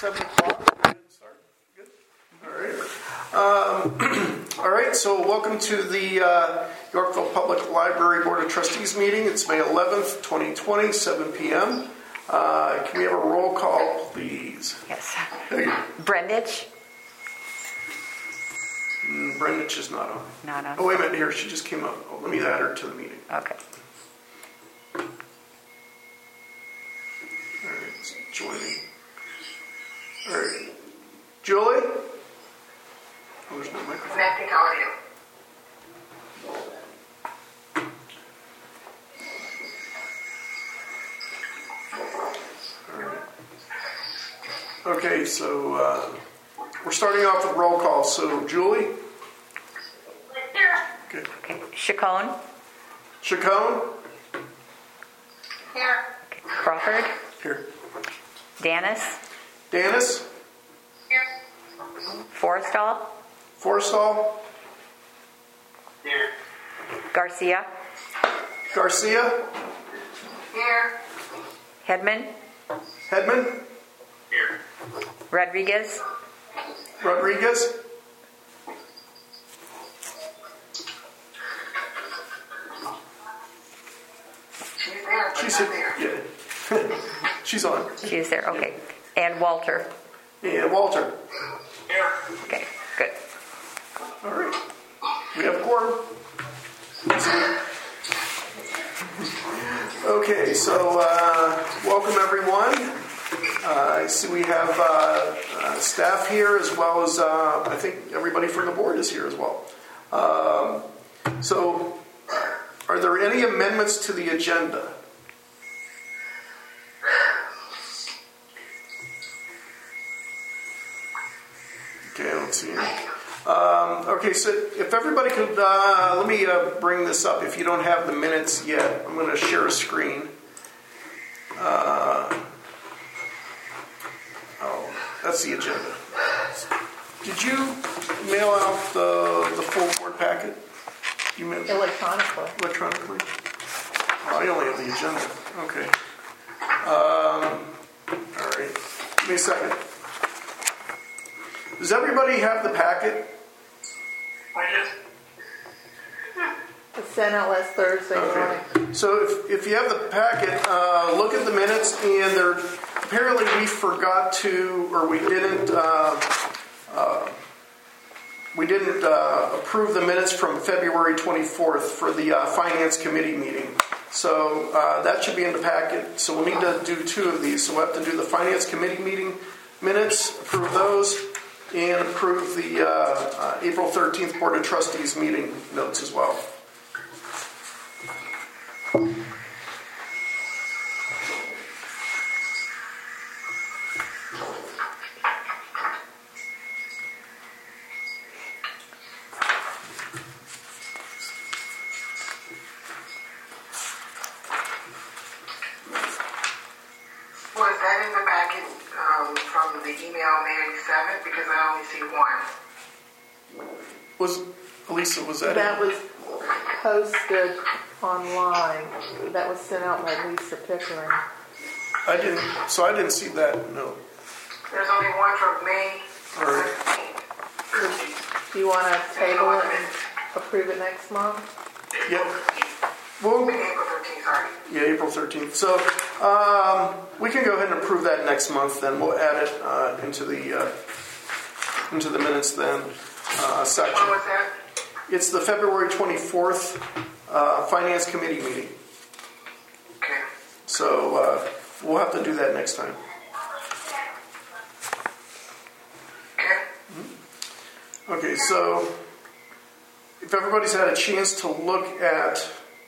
7 o'clock. Start. Good. All right. All right. So welcome to the Yorkville Public Library Board of Trustees meeting. It's May 11th, 2020, 7 p.m. Can we have a roll call, please? Yes. Brendich? Brendich is not on. Not on. Oh, wait a minute. Here, she just came up. Oh, let me add her to the meeting. Okay. All right. It's joining. All right. Julie? Oh, there's no microphone. Connecting audio. All right. Okay, so we're starting off with roll call. So, Julie? Here. Okay. Chacon? Chacon? Here. Okay. Crawford? Here. Danis? Danis? Here. Forrestal? Forrestal? Here. Garcia? Garcia? Here. Hedman? Hedman? Here. Rodriguez? Rodriguez? She's there, but She's not there. yeah. She's on. She's there. Okay. And Walter? And Walter. Here. Okay. Good. All right. We have a quorum. Okay, so welcome everyone. I see we have staff here as well as I think everybody from the board is here as well. So are there any amendments to the agenda? Okay, I don't see any. Okay, so if everybody could, let me bring this up. If you don't have the minutes yet, I'm going to share a screen. Oh, that's the agenda. Did you mail out the full board packet? You mailed Electronically. electronically? Oh, I only have the agenda. Okay. All right. Give me a second. Does everybody have the packet? I just. It was sent out last Thursday morning. Okay. So if you have the packet, look at the minutes, and there apparently we forgot to, or we didn't approve the minutes from February 24th for the Finance Committee meeting. So that should be in the packet. So we'll need to do two of these. So we'll have to do the Finance Committee meeting minutes, approve those, and approve the April 13th Board of Trustees meeting notes as well. Was that in the packet from the email May 7th? Because I only see one. Was Elisa? Was that? That was posted online. That was sent out by Lisa Pickering. I didn't. So I didn't see that. No. There's only one from May All right. 13th. Do you want to table it and approve it next month? Yep. Well, April 13th, sorry. yeah, April 13th. So we can go ahead and approve that next month. Then we'll add it into the minutes. Then section. When was that? It's the February 24th Finance Committee meeting. Okay. So we'll have to do that next time. Okay. Okay, so if everybody's had a chance to look at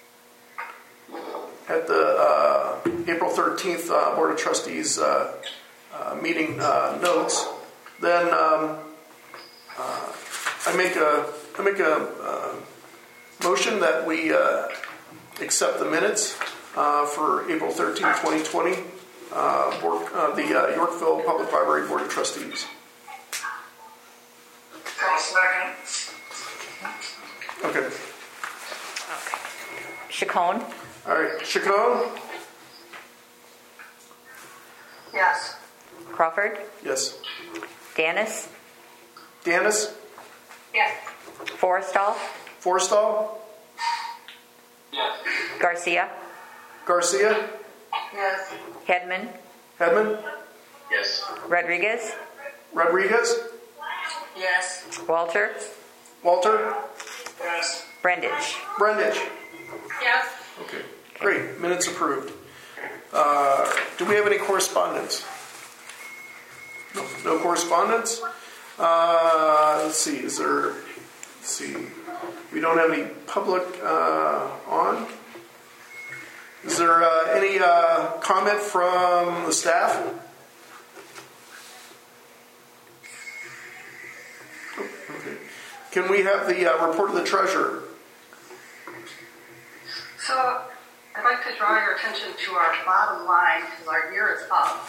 the April 13th Board of Trustees meeting notes, then I make a motion that we accept the minutes for April 13th, 2020, the Yorkville Public Library Board of Trustees. Second. Okay. Okay. Chacon? All right. Chacon? Yes. Crawford, Yes. Dennis, Dennis? Yes. Forrestal, Forrestal? Yes. Garcia, Garcia? Yes. Hedman, Hedman? Yes. Rodriguez, Rodriguez? Yes. Walter, Walter? Yes. Brendich. Brendich? Yes. Okay, great. Minutes approved. Do we have any correspondence? No correspondence? Let's see, let's see. We don't have any public on. Is there any comment from the staff? Okay. Can we have the report of the treasurer? So I'd like to draw your attention to our bottom line because our year is up.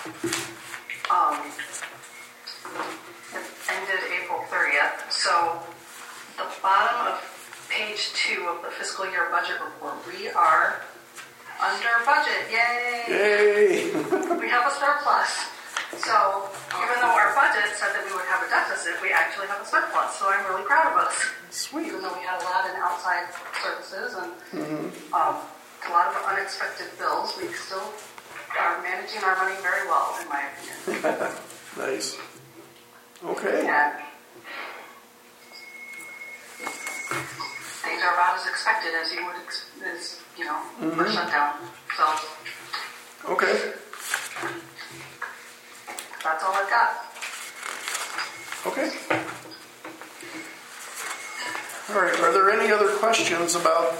It ended April 30th. So the bottom of page 2 of the fiscal year budget report, we are under budget. Yay! Yay! We have a surplus. So even though our budget said that we would have a deficit, we actually have a surplus. So I'm really proud of us. Sweet. Even though we had a lot in outside services and a lot of unexpected bills, we still are managing our money very well, in my opinion. Nice. Okay. And things are about as expected as you would, for shutdown. So Okay. that's all I've got. Okay. All right. Are there any other questions about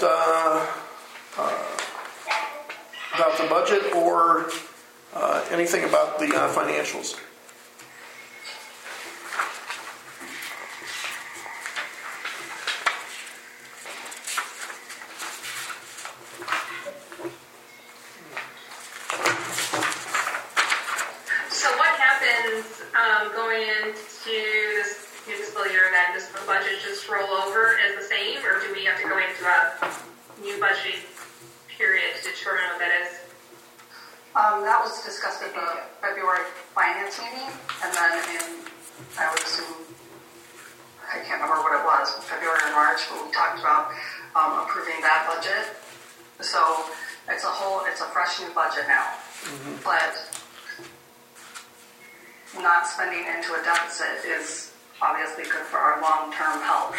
the budget or anything about the financials? So what happens going into this new fiscal year then? Does the budget just roll over as the same, or do we have to go into a new budgeting period to determine what that is? That was discussed at the February finance meeting, and then I would assume, I can't remember what it was, February or March, but we talked about approving that budget. So it's a fresh new budget now. But not spending into a deficit is obviously good for our long-term health.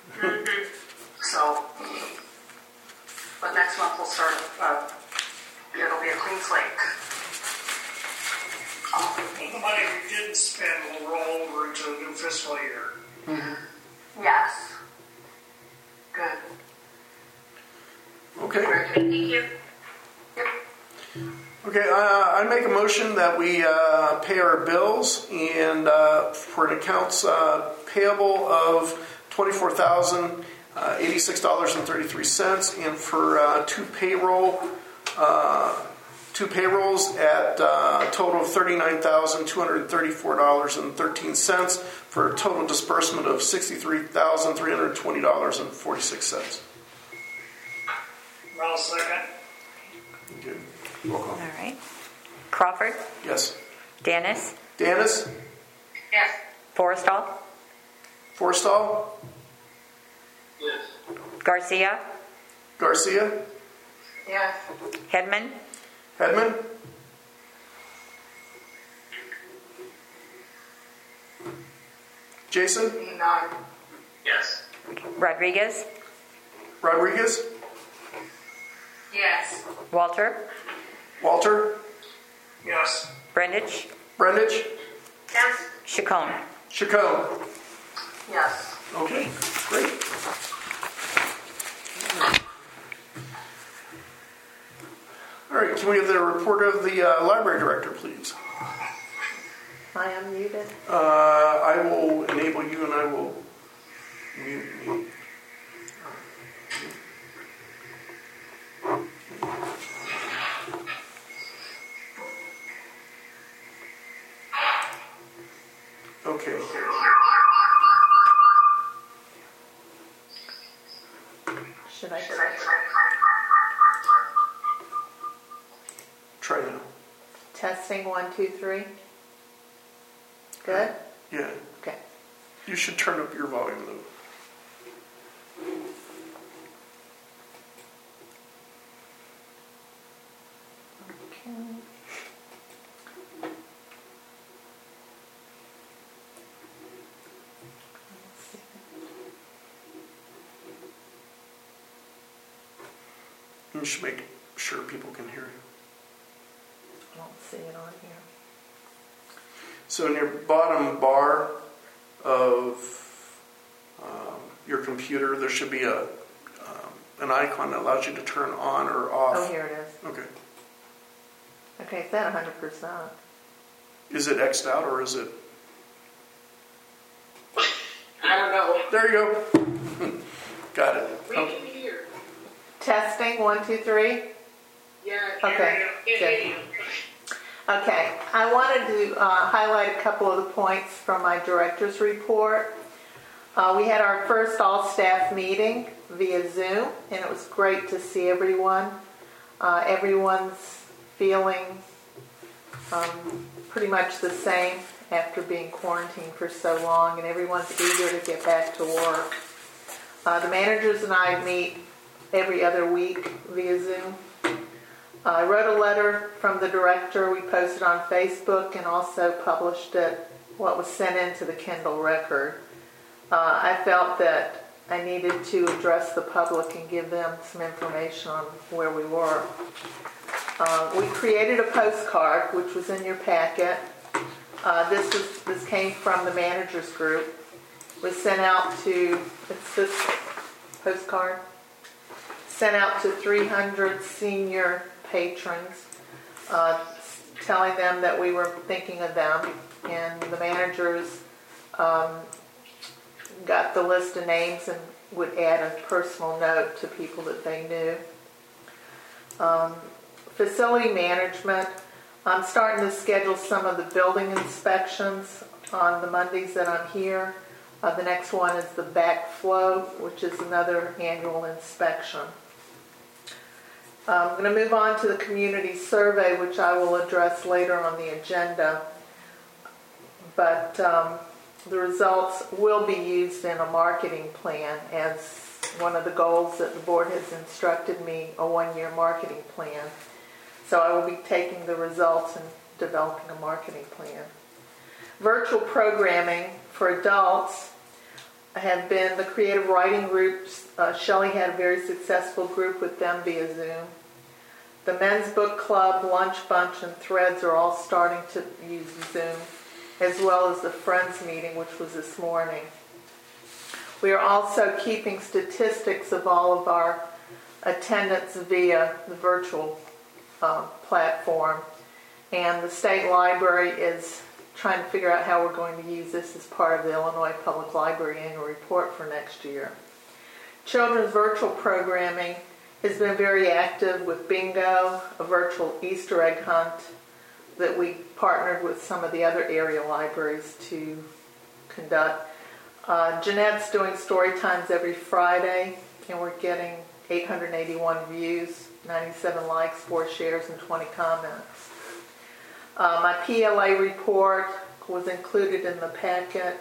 So, but next month we'll start, it'll be a clean slate. The money we didn't spend will roll over into a new fiscal year. Yes. Good. Okay. Thank you. Yep. Okay. I make a motion that we pay our bills and for an accounts payable of $24,086.33, and for two payrolls at a total of $39,234.13 for a total disbursement of $63,320.46. I'll second. Okay. Roll call. All right. Crawford, Yes. Dennis, Dennis? Yes. Forrestal, Forrestal? Yes. Garcia, Garcia? Yes. Hedman, Hedman? Jason? None. Yes. Rodriguez, Rodriguez? Yes. Walter, Walter? Yes. Brendich, Brendich? Yes. Chacon. Chacon? Yes. Okay, great. All right, can we have the report of the library director, please? I am muted. I will enable you and I will mute me. Okay. Should I Try now. testing 1, 2, 3? Good? Yeah. Okay. You should turn up your volume though. Okay. You should make sure people can hear you. I don't see it on here. So in your bottom bar of your computer, there should be an icon that allows you to turn on or off. Oh, here it is. Okay. Okay, it's at 100%. Is it X'd out or is it? I don't know. There you go. Got it. We can hear. Testing, 1, 2, 3. Yeah. Okay, good. Okay, I wanted to highlight a couple of the points from my director's report. We had our first all-staff meeting via Zoom, and it was great to see everyone. Everyone's feeling pretty much the same after being quarantined for so long, and everyone's eager to get back to work. The managers and I meet every other week via Zoom. I wrote a letter from the director. We posted on Facebook and also published it, what was sent into the Kindle Record. I felt that I needed to address the public and give them some information on where we were. We created a postcard, which was in your packet. This came from the managers group. It was sent out to, it's this postcard, sent out to 300 senior patrons, telling them that we were thinking of them, and the managers got the list of names and would add a personal note to people that they knew. Facility management, I'm starting to schedule some of the building inspections on the Mondays that I'm here. The next one is the backflow, which is another annual inspection. I'm going to move on to the community survey, which I will address later on the agenda. But the results will be used in a marketing plan as one of the goals that the board has instructed me, a one-year marketing plan. So I will be taking the results and developing a marketing plan. Virtual programming for adults have been the creative writing groups. Shelley had a very successful group with them via Zoom. The Men's Book Club, Lunch Bunch, and Threads are all starting to use Zoom, as well as the Friends meeting, which was this morning. We are also keeping statistics of all of our attendance via the virtual platform. And the state library is trying to figure out how we're going to use this as part of the Illinois Public Library annual report for next year. Children's virtual programming has been very active with bingo, a virtual Easter egg hunt that we partnered with some of the other area libraries to conduct. Jeanette's doing story times every Friday, and we're getting 881 views, 97 likes, 4 shares, and 20 comments. My PLA report was included in the packet.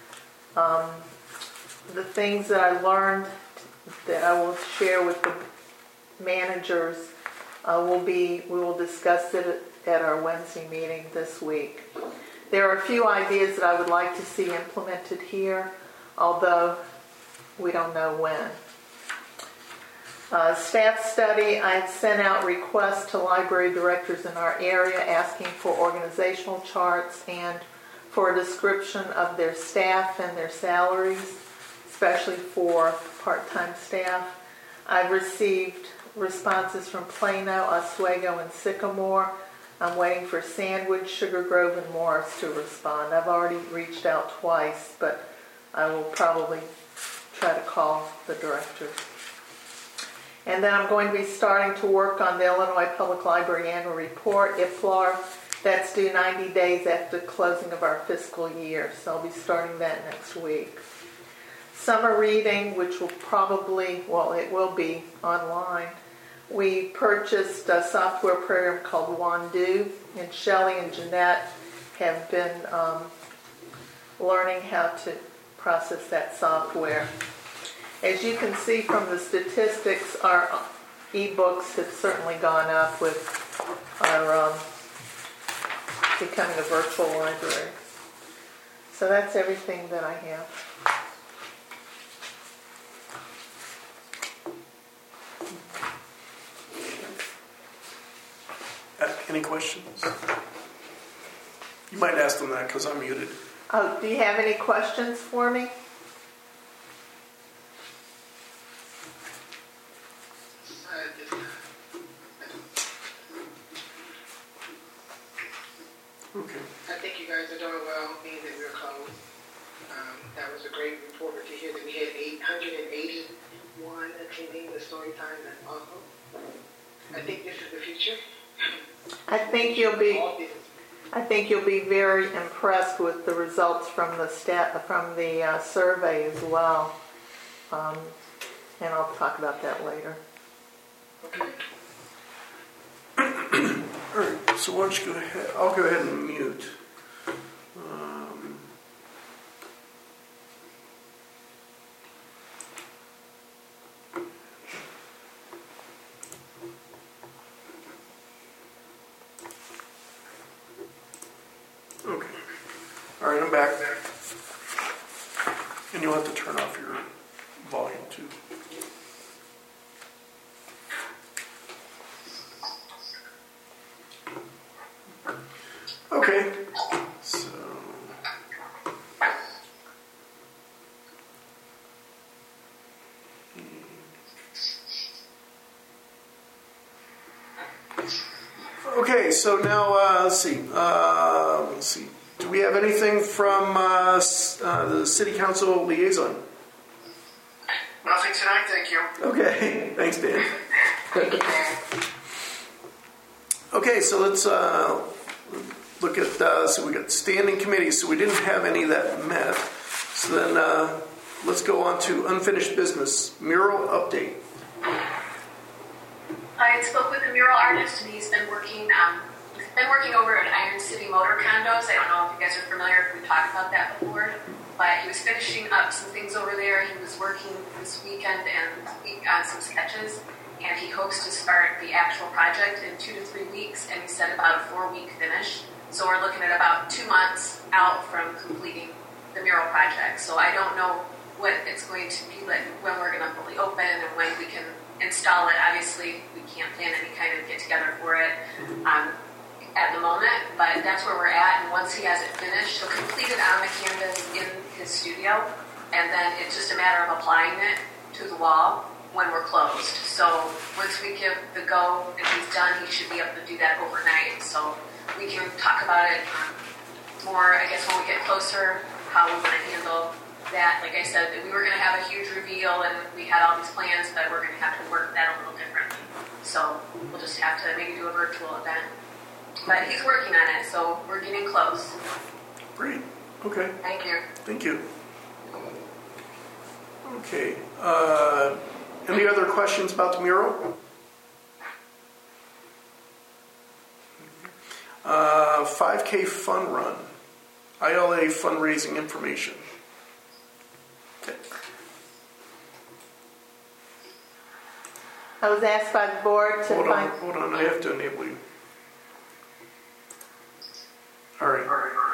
The things that I learned that I will share with the managers we will discuss it at our Wednesday meeting this week. There are a few ideas that I would like to see implemented here, although we don't know when. Staff study, I've sent out requests to library directors in our area asking for organizational charts and for a description of their staff and their salaries, especially for part-time staff. I've received responses from Plano, Oswego, and Sycamore. I'm waiting for Sandwich, Sugar Grove, and Morris to respond. I've already reached out twice, but I will probably try to call the director. And then I'm going to be starting to work on the Illinois Public Library Annual Report, IPLAR. That's due 90 days after the closing of our fiscal year, so I'll be starting that next week. Summer reading, which will probably, it will be online. We purchased a software program called Wandu, and Shelley and Jeanette have been learning how to process that software. As you can see from the statistics, our e-books have certainly gone up with our becoming a virtual library. So that's everything that I have. Any questions? You might ask them that because I'm muted. Oh, do you have any questions for me? Okay. I think you guys are doing well, being that we're closed. That was a great report to hear that we had 881 attending the story time. That's awesome. I think this is the future. I think you'll be very impressed with the results from the survey as well, and I'll talk about that later. Okay. All right, so why don't you go ahead? I'll go ahead and mute. Okay. All right, I'm back. And you'll have to turn off your volume too. Okay, so okay, so now let's see. Do we have anything from the City Council liaison? Nothing tonight, thank you. Okay, thanks, Dan. Okay, so let's look at, so we got standing committees, so we didn't have any that met. So then let's go on to unfinished business, mural update. I spoke with the mural artist, and he's been working over at Iron City Motor Condos. I don't know if you guys are familiar, if we talked about that before, but he was finishing up some things over there. He was working this weekend on some sketches, and he hopes to start the actual project in 2 to 3 weeks, and he said about a 4-week finish. So we're looking at about 2 months out from completing the mural project. So I don't know what it's going to be like, when we're going to fully open and when we can install it. Obviously, we can't plan any kind of get together for it at the moment, but that's where we're at. And once he has it finished, he'll complete it on the canvas in his studio, and then it's just a matter of applying it to the wall when we're closed. So once we give the go and he's done, he should be able to do that overnight. So we can talk about it more, I guess, when we get closer, how we want to handle that. Like I said, we were going to have a huge reveal, and we had all these plans, but we're going to have to work that a little differently. So we'll just have to maybe do a virtual event. But he's working on it, so we're getting close. Great. Okay. Thank you. Thank you. Okay. Any other questions about the mural? 5K fun run. ILA fundraising information. Okay. I was asked by the board to Hold on. I have to enable you. All right.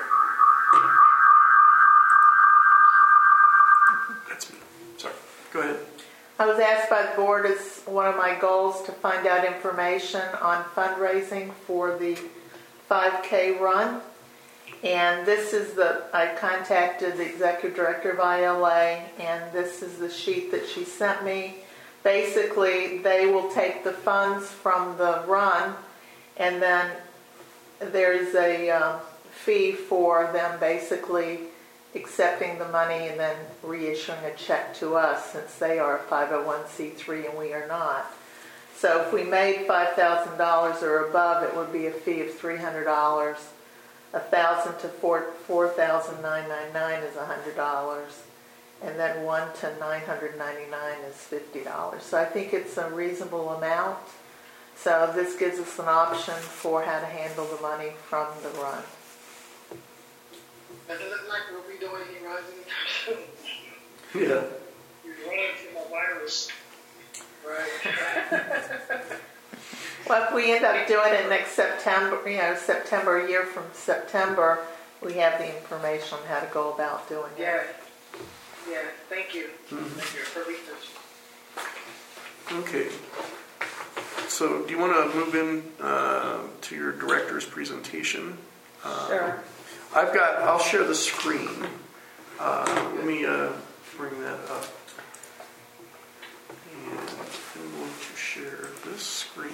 That's me. Sorry. Go ahead. I was asked by the board as one of my goals to find out information on fundraising for the 5K run. And this is I contacted the executive director of ILA, and this is the sheet that she sent me. Basically, they will take the funds from the run, and then there's a fee for them basically accepting the money and then reissuing a check to us, since they are a 501c3 and we are not. So if we made $5,000 or above, it would be a fee of $300. $1,000 to $4,999 is $100, and then $1 to $999 is $50. So I think it's a reasonable amount. So this gives us an option for how to handle the money from the run. Does it look like we'll be doing anytime soon. Yeah. You're running from a virus. Right. Well, if we end up doing it next September, September, a year from September, we have the information on how to go about doing it. Yeah. Yeah. Thank you. Thank you for research. Okay. So do you want to move in to your director's presentation? Sure. I'll share the screen. Let me bring that up. And I'm going to share this screen.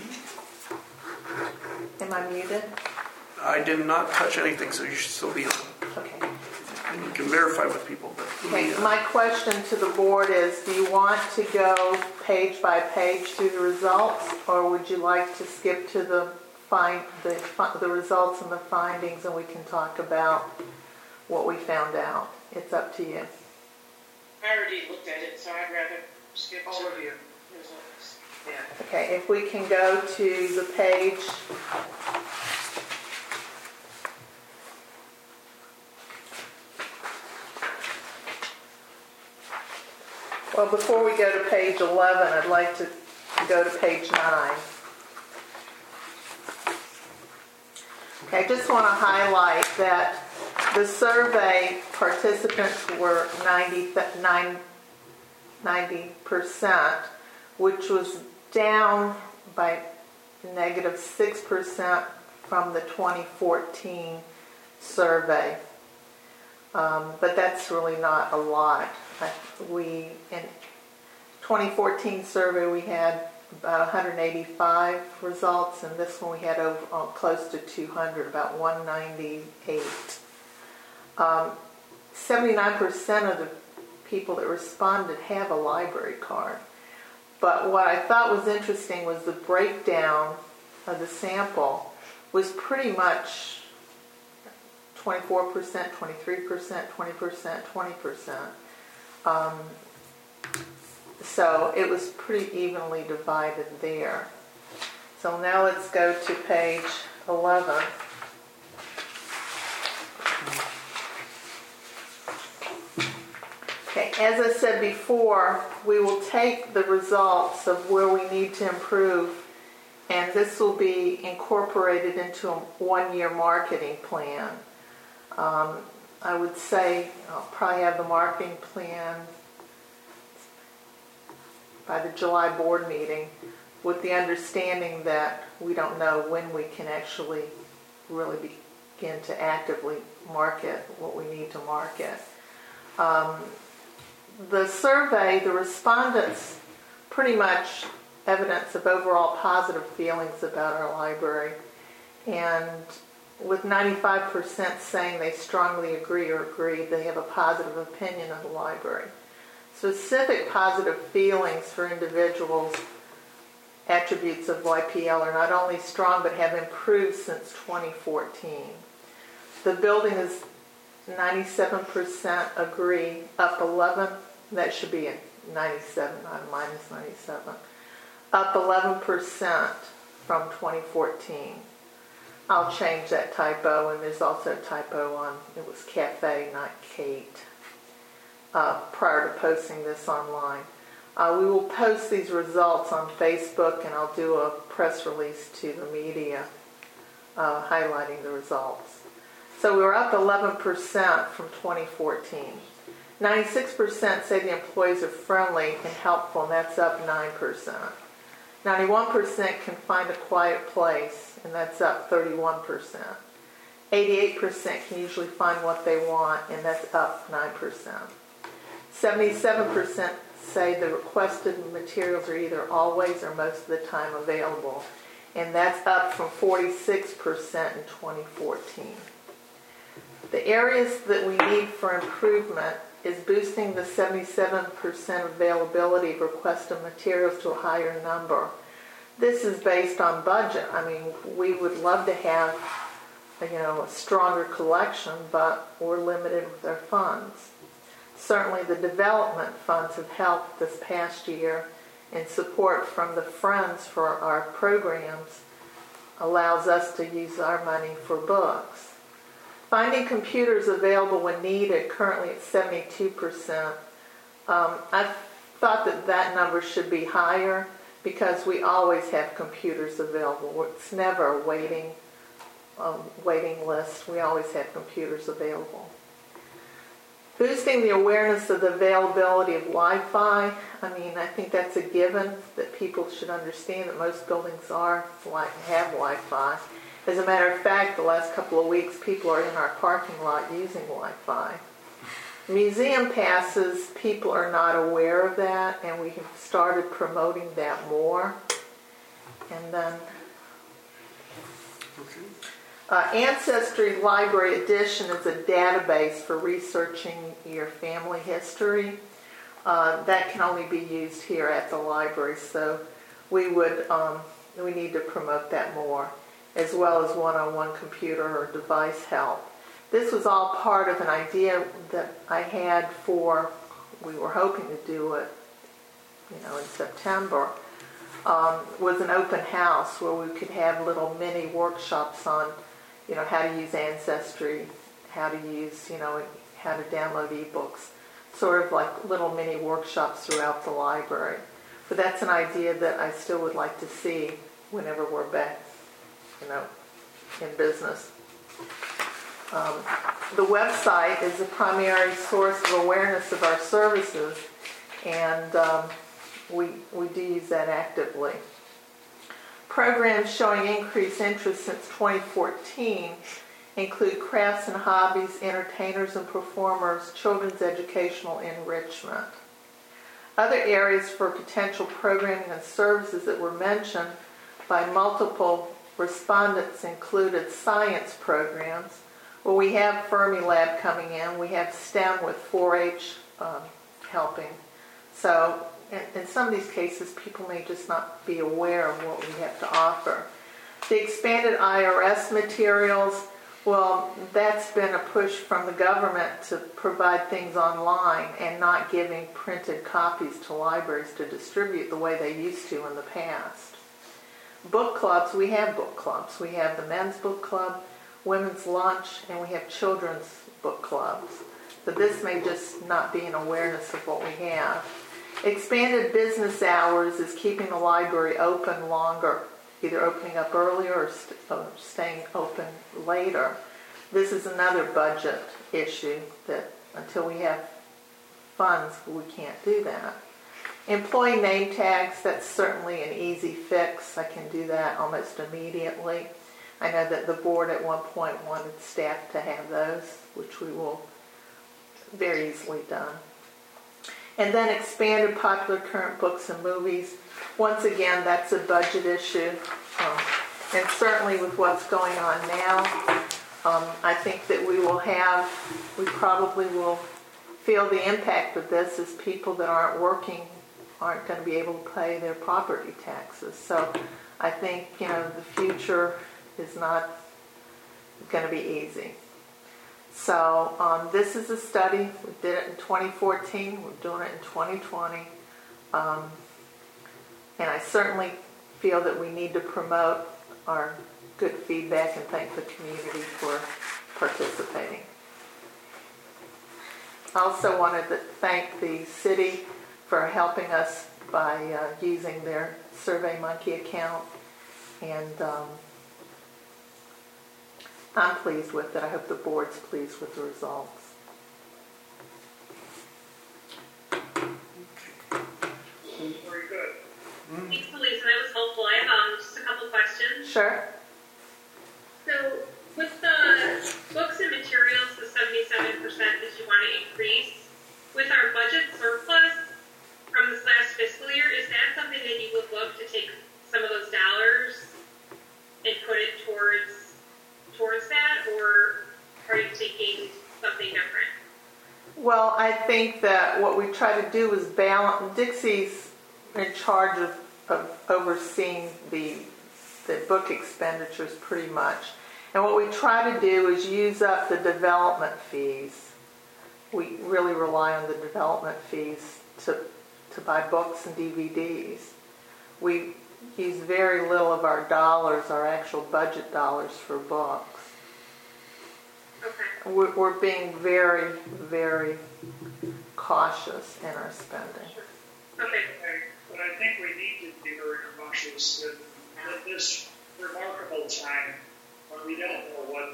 Am I muted? I did not touch anything, so you should still be on. Okay. And you can verify with people. But Okay, my question to the board is, do you want to go page by page through the results, or would you like to skip to the results and the findings, and we can talk about what we found out? It's up to you. I already looked at it, so I'd rather skip all of you. Results. Yeah. Okay, if we can go to the page. Well, before we go to page 11, I'd like to go to page 9. Okay, I just want to highlight that the survey participants were 90%, which was down by negative 6% from the 2014 survey. But that's really not a lot. In 2014 survey, we had about 185 results, and this one we had close to 200, about 198. 79% of the people that responded have a library card. But what I thought was interesting was the breakdown of the sample was pretty much 24%, 23%, 20%, 20%. So it was pretty evenly divided there. So now let's go to page 11. Okay, as I said before, we will take the results of where we need to improve, and this will be incorporated into a one-year marketing plan. I would say I'll probably have the marketing plan by the July board meeting, with the understanding that we don't know when we can actually really begin to actively market what we need to market. The survey, the respondents pretty much evidence of overall positive feelings about our library, and with 95% saying they strongly agree or agree, they have a positive opinion of the library. Specific positive feelings for individuals, attributes of YPL are not only strong but have improved since 2014. The building is 97% agree, up 11, that should be a 97, not a minus 97, up 11% from 2014. I'll change that typo, and there's also a typo on, it was Cafe, not Kate, prior to posting this online. We will post these results on Facebook, and I'll do a press release to the media highlighting the results. So we were up 11% from 2014. 96% say the employees are friendly and helpful, and that's up 9%. 91% can find a quiet place, and that's up 31%. 88% can usually find what they want, and that's up 9%. 77% say the requested materials are either always or most of the time available, and that's up from 46% in 2014. The areas that we need for improvement is boosting the 77% availability of requested materials to a higher number. This is based on budget. I mean, we would love to have, a stronger collection, but we're limited with our funds. Certainly the development funds have helped this past year, and support from the Friends for our programs allows us to use our money for books. Finding computers available when needed, currently at 72%. I thought that number should be higher because we always have computers available. It's never a waiting list. We always have computers available. Boosting the awareness of the availability of Wi-Fi. I think that's a given that people should understand that most buildings have Wi-Fi. As a matter of fact, the last couple of weeks, people are in our parking lot using Wi-Fi. Museum passes, people are not aware of that, and we have started promoting that more. And then Ancestry Library Edition is a database for researching your family history. That can only be used here at the library, so we need to promote that more, as well as one-on-one computer or device help. This was all part of an idea that I had we were hoping to do it, in September, was an open house where we could have little mini workshops on, how to use Ancestry, how to use, how to download ebooks, sort of like little mini workshops throughout the library. But that's an idea that I still would like to see whenever we're back, in business. The website is the primary source of awareness of our services, and we do use that actively. Programs showing increased interest since 2014 include crafts and hobbies, entertainers and performers, children's educational enrichment. Other areas for potential programming and services that were mentioned by multiple respondents included science programs. Well, we have Fermilab coming in. We have STEM with 4-H helping. So in some of these cases, people may just not be aware of what we have to offer. The expanded IRS materials, well, that's been a push from the government to provide things online and not giving printed copies to libraries to distribute the way they used to in the past. Book clubs, we have book clubs. We have the men's book club, women's lunch, and we have children's book clubs. So this may just not be an awareness of what we have. Expanded business hours is keeping the library open longer, either opening up earlier or staying open later. This is another budget issue that until we have funds, we can't do that. Employee name tags, that's certainly an easy fix. I can do that almost immediately. I know that the board at one point wanted staff to have those, which we will very easily done. And then expanded popular current books and movies. Once again, that's a budget issue. And certainly with what's going on now, I think that we probably will feel the impact of this as people that aren't working aren't going to be able to pay their property taxes. So I think, the future is not going to be easy. So this is a study. We did it in 2014. We're doing it in 2020. And I certainly feel that we need to promote our good feedback and thank the community for participating. I also wanted to thank the city for helping us by using their SurveyMonkey account. And I'm pleased with it. I hope the board's pleased with the results. Very good. Thanks, Lisa. That was helpful. I have just a couple questions. Sure. So, with the books and materials, the 77% that you want to increase, with our budget surplus from this last fiscal year, is that something that you would look to take some of those dollars and put it towards that, or are you taking something different? Well, I think that what we try to do is balance. Dixie's in charge of overseeing the book expenditures pretty much. And what we try to do is use up the development fees. We really rely on the development fees to buy books and DVDs. We use very little of our dollars, our actual budget dollars, for books. Okay. we're being very, very cautious in our spending. Okay. But I think we need to be very cautious at this remarkable time when we don't know what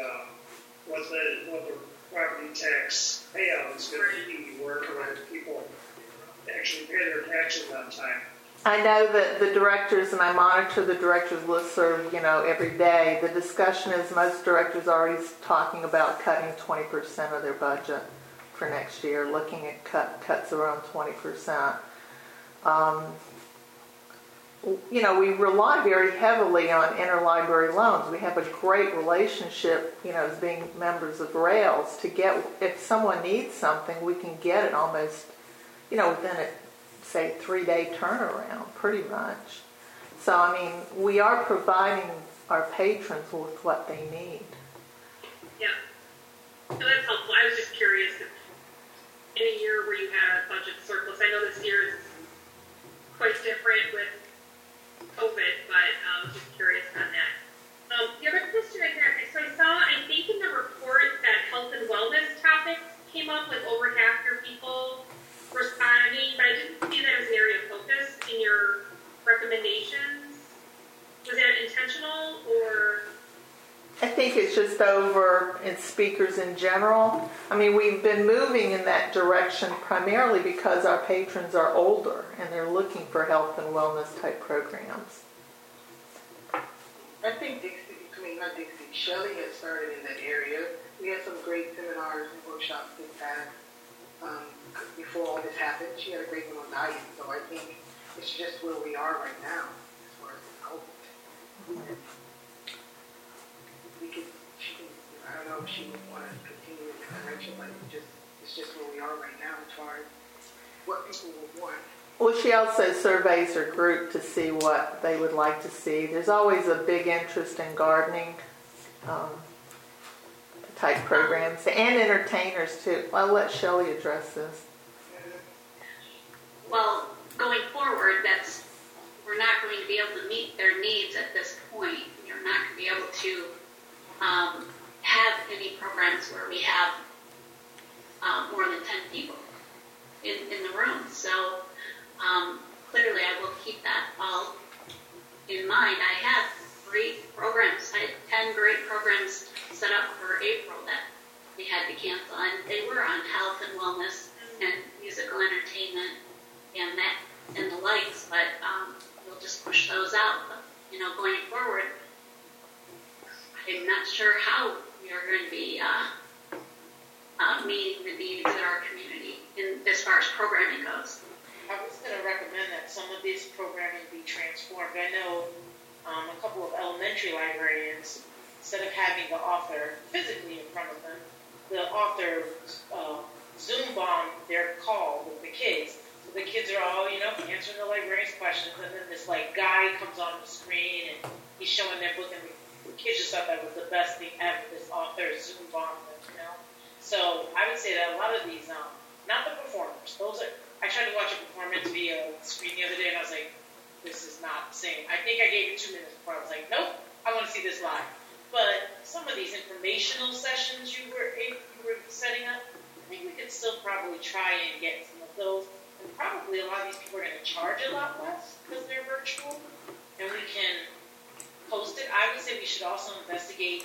the property tax payout is going to be, where people actually pay their taxes on time. I know that the directors, and I monitor the directors' listserv, every day. The discussion is most directors are already talking about cutting 20% of their budget for next year, looking at cuts around 20%. We rely very heavily on interlibrary loans. We have a great relationship, as being members of Rails, to get, if someone needs something, we can get it almost, within a, say, 3-day turnaround, pretty much. So, we are providing our patrons with what they need. Yeah. So that's helpful. I was just curious if in a year where you had a budget surplus, I know this year is quite different with COVID, but I was just curious on that. The other question I had, so I think in the report that health and wellness topics came up with over half your people responding, but I didn't see that as an area of focus in your recommendations. Was that intentional, or? I think it's just over in speakers in general. We've been moving in that direction primarily because our patrons are older and they're looking for health and wellness type programs. I think Shelley had started in that area. We had some great seminars and workshops this past before all this happened. She had a great one on diet, so I think it's just where we are right now as far as COVID. I don't know if she would want to continue in that direction, but it's just where we are right now as far as what people would want. Well, she also surveys her group to see what they would like to see. There's always a big interest in gardening type programs and entertainers too. I'll let Shelley address this. Well, going forward, we're not going to be able to meet their needs at this point. You're not going to be able to have any programs where we have more than 10 people in the room. So clearly I will keep that all in mind. I have great programs. I had 10 great programs set up for April that we had to cancel, and they were on health and wellness and musical entertainment and the likes, but we'll just push those out. But, going forward, I'm not sure how we are going to be meeting the needs of our community as far as programming goes. I was going to recommend that some of this programming be transformed. I know a couple of elementary librarians, instead of having the author physically in front of them, the author Zoom bombed their call with the kids. So the kids are all, answering the librarian's questions, and then this guy comes on the screen and he's showing their book, and the kids just thought that was the best thing ever. This author Zoom bombed them, So I would say that a lot of these, not the performers, I tried to watch a performance via screen the other day, and I was like, this is not the same. I think I gave it 2 minutes before I was like, nope, I want to see this live. But some of these informational sessions you were setting up, I think we could still probably try and get some of those. And probably a lot of these people are going to charge a lot less because they're virtual, and we can post it. I would say we should also investigate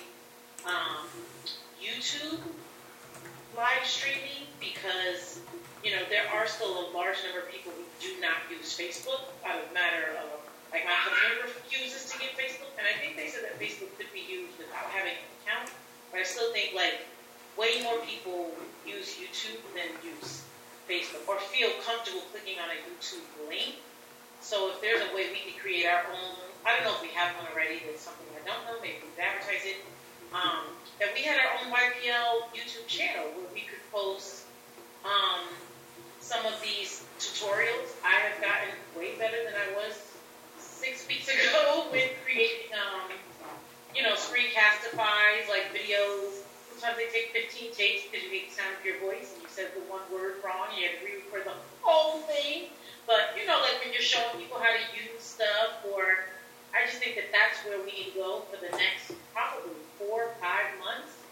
YouTube live streaming, because there are still a large number of people who do not use Facebook out of matter of, my husband refuses to get Facebook, and I think they said that Facebook could be used without having an account, but I still think way more people use YouTube than use Facebook, or feel comfortable clicking on a YouTube link. So if there's a way we could create our own, I don't know if we have one already, that's something I don't know, maybe we could advertise it, that we had our own YPL YouTube channel where we could post some of these tutorials. I have gotten way better than I was 6 weeks ago with creating, screencastifies, videos. Sometimes they take 15 takes because you make the sound of your voice and you said the one word wrong, you had to re-record the whole thing. But, when you're showing people how to use stuff, or I just think that that's where we need to go for the next probably 4 or 5 months,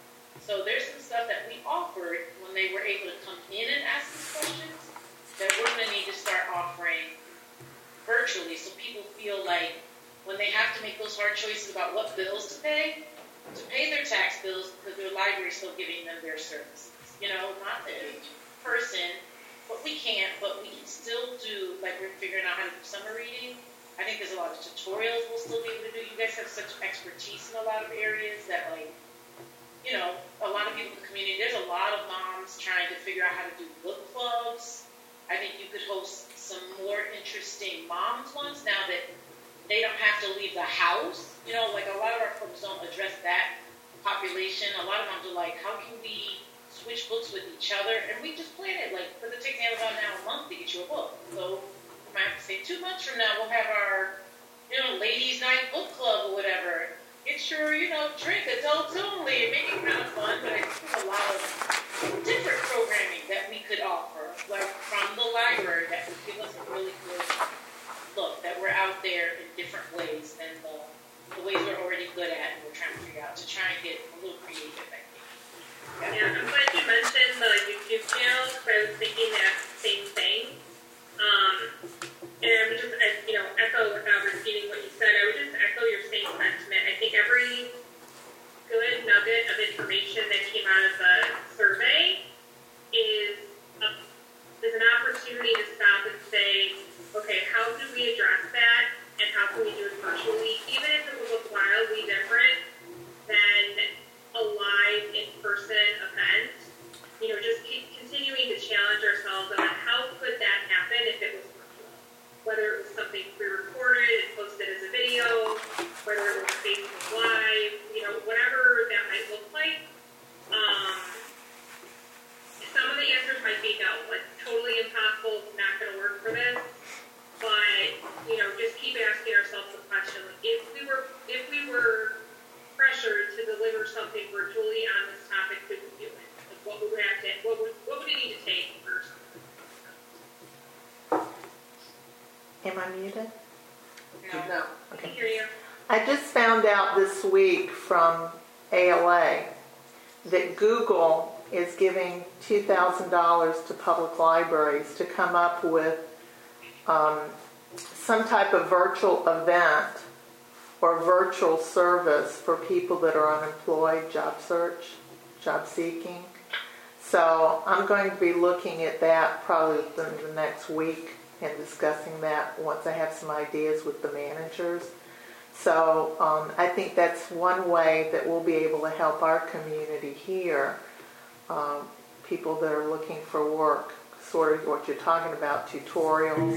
So there's some stuff that we offered when they were able to come in and ask us questions that we're going to need to start offering virtually, so people feel like when they have to make those hard choices about what bills to pay their tax bills because their library is still giving them their services. You know, not the person, but we can still do, like we're figuring out how to do summer reading. I think there's a lot of tutorials we'll still be able to do. You guys have such expertise in a lot of areas that, like, you know, a lot of people in the community, there's a lot of moms trying to figure out how to do book clubs. I think you could host some more interesting moms ones now that they don't have to leave the house. You know, like a lot of our folks don't address that population. A lot of moms are like, how can we switch books with each other? And we just plan it, like, because it takes me about now a month to get you a book. So we might have to say 2 months from now, we'll have our, you know, ladies' night book club or whatever. Get your, you know, drink, adults only. Make it kind of fun, but I think there's a lot of different programming that we could offer, like from the library, that would give us a really good look, that we're out there in different ways than the ways we're already good at and we're trying to figure out, to try and get a little creative, I think. Yeah, I'm glad you mentioned the YouTube channel, because I was thinking that same thing. And I would just, you know, echo without repeating what you said. I would just echo your same sentiment. I think every good nugget of information that came out of the survey is an opportunity to stop and say, okay, how do we address that, and how can we do it virtually, even if it will look wildly different than a live in-person event. You know, just keep continuing to challenge ourselves on how could that happen if it was virtual. Whether it was something pre-recorded and posted as a video, whether it was Facebook Live, you know, whatever that might look like. Some of the answers might be no, like totally impossible, not going to work for this. But, you know, just keep asking ourselves the question, like, if we were pressured to deliver something virtually on this topic, could we do it? Like, what would it need to take for something? Am I muted? No. I can hear you. I just found out this week from ALA that Google is giving $2,000 to public libraries to come up with some type of virtual event or virtual service for people that are unemployed, job search, job seeking. So I'm going to be looking at that probably within the next week and discussing that once I have some ideas with the managers. So I think that's one way that we'll be able to help our community here, people that are looking for work, sort of what you're talking about, tutorials,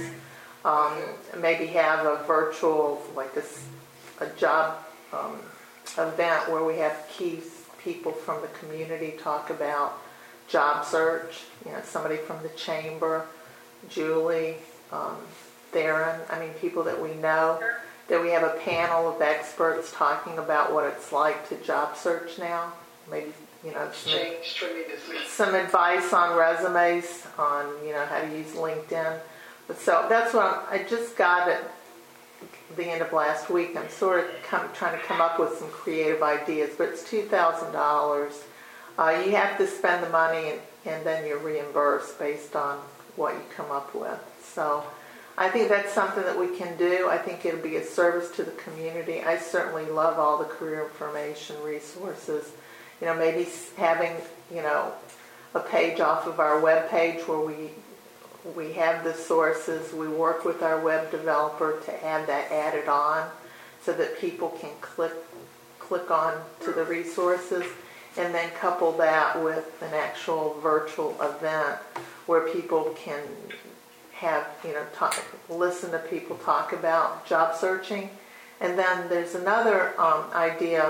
maybe have a virtual, like a job event where we have key people from the community talk about job search, you know, somebody from the chamber, Julie, Theron, I mean, people that we know, that we have a panel of experts talking about what it's like to job search now, maybe, you know, some advice on resumes, on, you know, how to use LinkedIn. But so that's what I just got at the end of last week. I'm sort of trying to come up with some creative ideas, but it's $2,000. You have to spend the money and then you're reimbursed based on what you come up with. So I think that's something that we can do. I think it'll be a service to the community. I certainly love all the career information resources. You know, maybe having, you know, a page off of our web page where we have the sources. We work with our web developer to have that added on so that people can click on to the resources, and then couple that with an actual virtual event where people can have, you know, listen to people talk about job searching. And then there's another idea.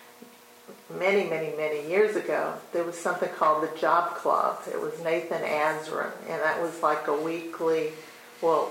Many years ago, there was something called the Job Club. It was Nathan Azrin, and that was like a weekly or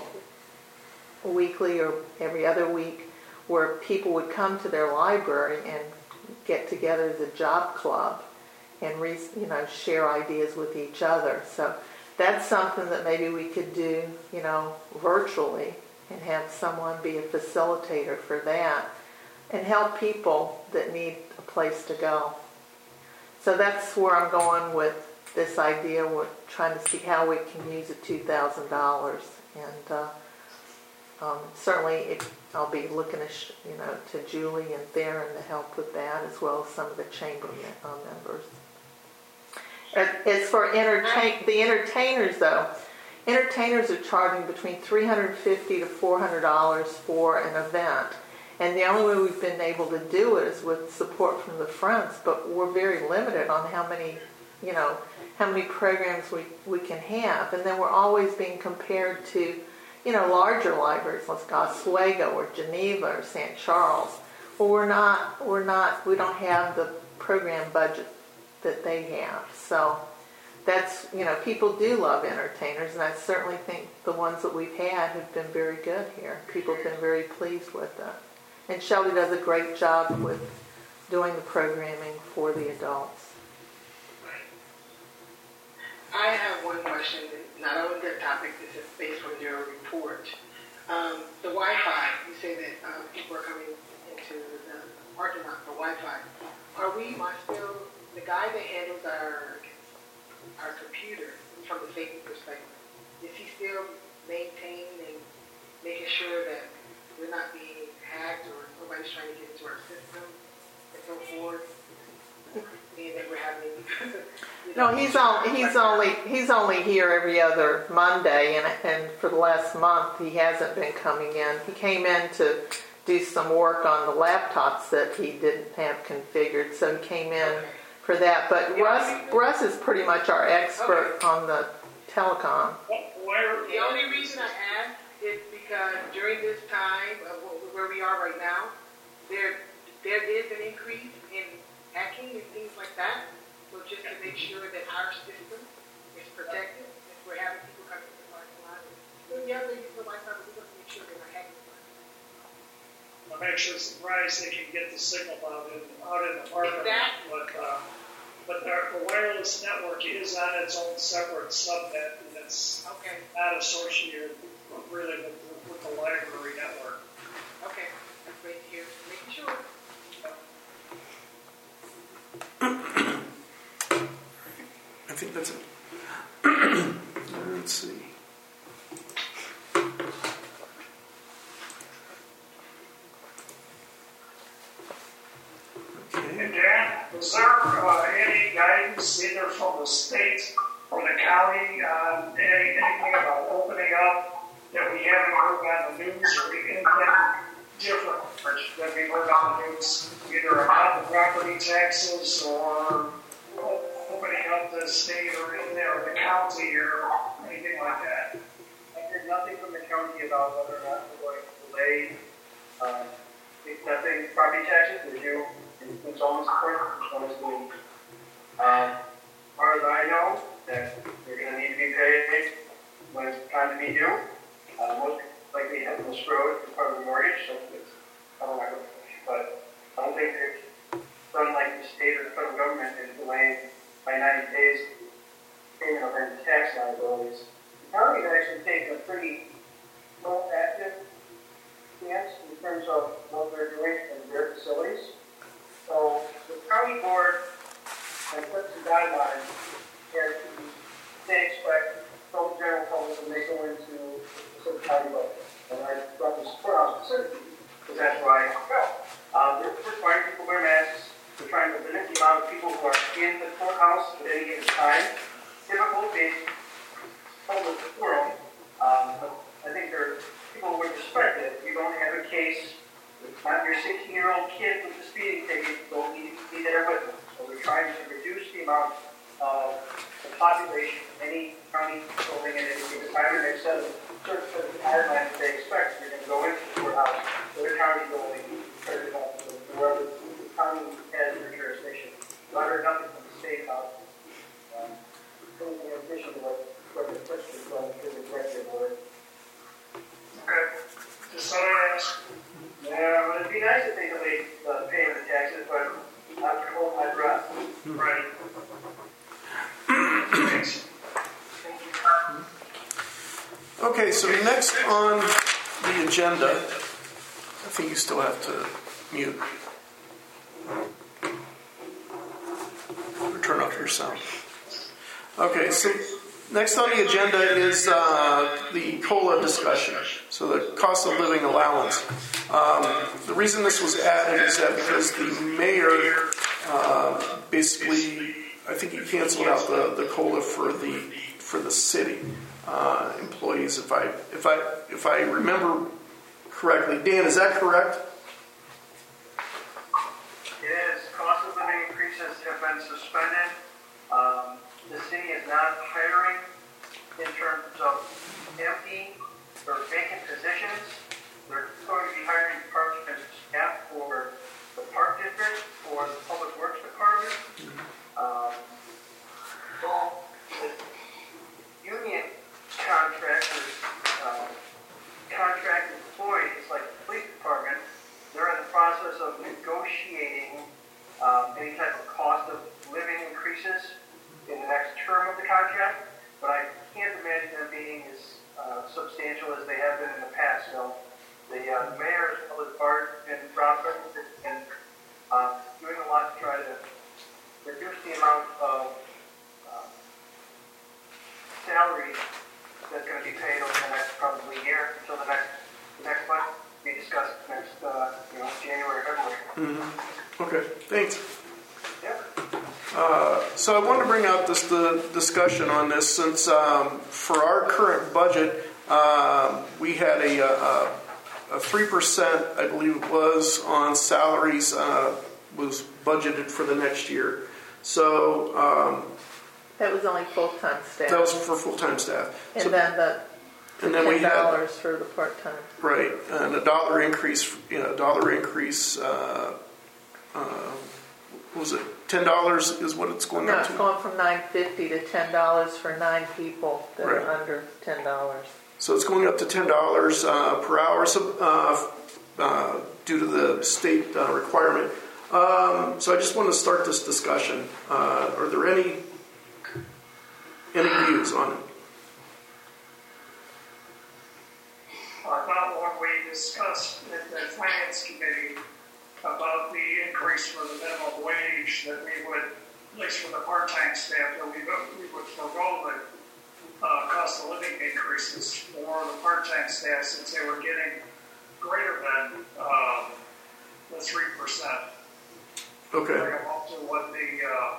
every other week, where people would come to their library and get together as a job club and share ideas with each other. So that's something that maybe we could do, you know, virtually, and have someone be a facilitator for that and help people that need a place to go. So that's where I'm going with this idea. We're trying to see how we can use the $2,000, and certainly I'll be looking to Julie and Theron to help with that, as well as some of the chamber members. As for the entertainers, though, entertainers are charging between $350 to $400 for an event. And the only way we've been able to do it is with support from the Friends, but we're very limited on how many programs we can have. And then we're always being compared to, larger libraries like Oswego or Geneva or St. Charles. Well, we don't have the program budget that they have. So that's, people do love entertainers, and I certainly think the ones that we've had have been very good here. People have been very pleased with it. And Shelby does a great job with doing the programming for the adults. I have one question, not on the topic, this is based on your report. The Wi-Fi, you say that people are coming into the parking lot for Wi-Fi. Are we still, the guy that handles our computer from the safety perspective, is he still maintaining and making sure that we're not being hacked or nobody's trying to get into our system and so forth? And that we're having, No, he's only here every other Monday, and for the last month he hasn't been coming in. He came in to do some work on the laptops that he didn't have configured, so he came in for that. But Russ is pretty much our expert on the telecom. The only reason I ask is because during this time of where we are right now, there is an increase in hacking and things like that. So just to make sure that our system is protected, if we're having people coming to the parking lot, they're using the Wi-Fi, but we have to make sure they're not hacking. I'm actually surprised they can get the signal out in the parking lot. Exactly. But the wireless network is on its own separate subnet, and it's not associated really with the library network. Okay, that's great to hear. Making sure. I think that's it. Let's see. Okay. And Dan, was there any guidance either from the state or the county on anything about opening up that we haven't heard on the news, or anything different than we heard on the news, either about the property taxes or opening up the state or the county or anything like that? I heard nothing from the county about whether or not we're going to delay accepting property taxes. They're due in installments, honestly. As far as I know, that they're going to need to be paid when it's time to be due. Most likely have this road as part of the mortgage, so it's but I don't think they've done like the state or the federal government is delaying by 90 days payment of any tax liabilities. The county has actually taken a pretty proactive stance in terms of what they're doing in their facilities. So the county board has put some guidelines as to they expect from the general public when they go into the county budget. And I brought this courthouse specifically because that's where I go. They're requiring people wear masks. They're trying to limit the amount of people who are in the courthouse at any given time. Difficult being told the world. But I think there are people who would respect it. If you don't have a case, it's not your 16-year-old kid with the speeding ticket, don't need to be there with them. So we're trying to reduce the amount of the population in any county building at any given time. And they've set a certain set of guidelines that they expect. You're going to go into the courthouse, go to county building, wherever the county has their jurisdiction. So I heard nothing from the state about anything in addition to what the question is going through the executive board. Okay. Just thought I'd ask. Yeah, well, it'd be nice if they delayed paying the taxes, but I have to hold my breath. Right. Thanks. Okay, so next on the agenda, I think you still have to mute. your sound. Okay, so next on the agenda is the COLA discussion, so the cost of living allowance. The reason this was added is that because the mayor basically, I think he canceled out the COLA for the city employees. If I remember correctly, Dan, is that correct? It is. Cost of living increases have been suspended. The city is not hiring in terms of empty or vacant positions. They're going to be hiring part-time staff for the park district, for the public works department. The union contractors, contract employees like the police department, they're in the process of negotiating any type of cost of living increases in the next term of the contract, but I can't imagine them being as substantial as they have been in the past. So the mayor, as well as Bart and Robert, and doing a lot to try to reduce the amount of salary that's going to be paid over the next probably year until the next month. We discussed next January, February. Mm-hmm. Okay, thanks. Yep. So I wanted to bring out the discussion on this since for our current budget, we had a 3%, I believe it was, on salaries was budgeted for the next year. So That was only full-time staff. that was for full-time staff. And So, then and then we had $10 for the part-time. right, and a dollar increase. What was it $10 is what it's going No, up it's to? going from $9.50 to $10 for 9 people that Right. are under $10. So it's going up to $10 per hour due to the state requirement. So I just want to start this discussion. Are there any views on it? I thought when we discussed at the Finance Committee about the increase for the minimum wage, that we would, at least for the part-time staff, that we would forego the cost of living increases for the part-time staff since they were getting greater than the 3%. Okay. Bring them up to what the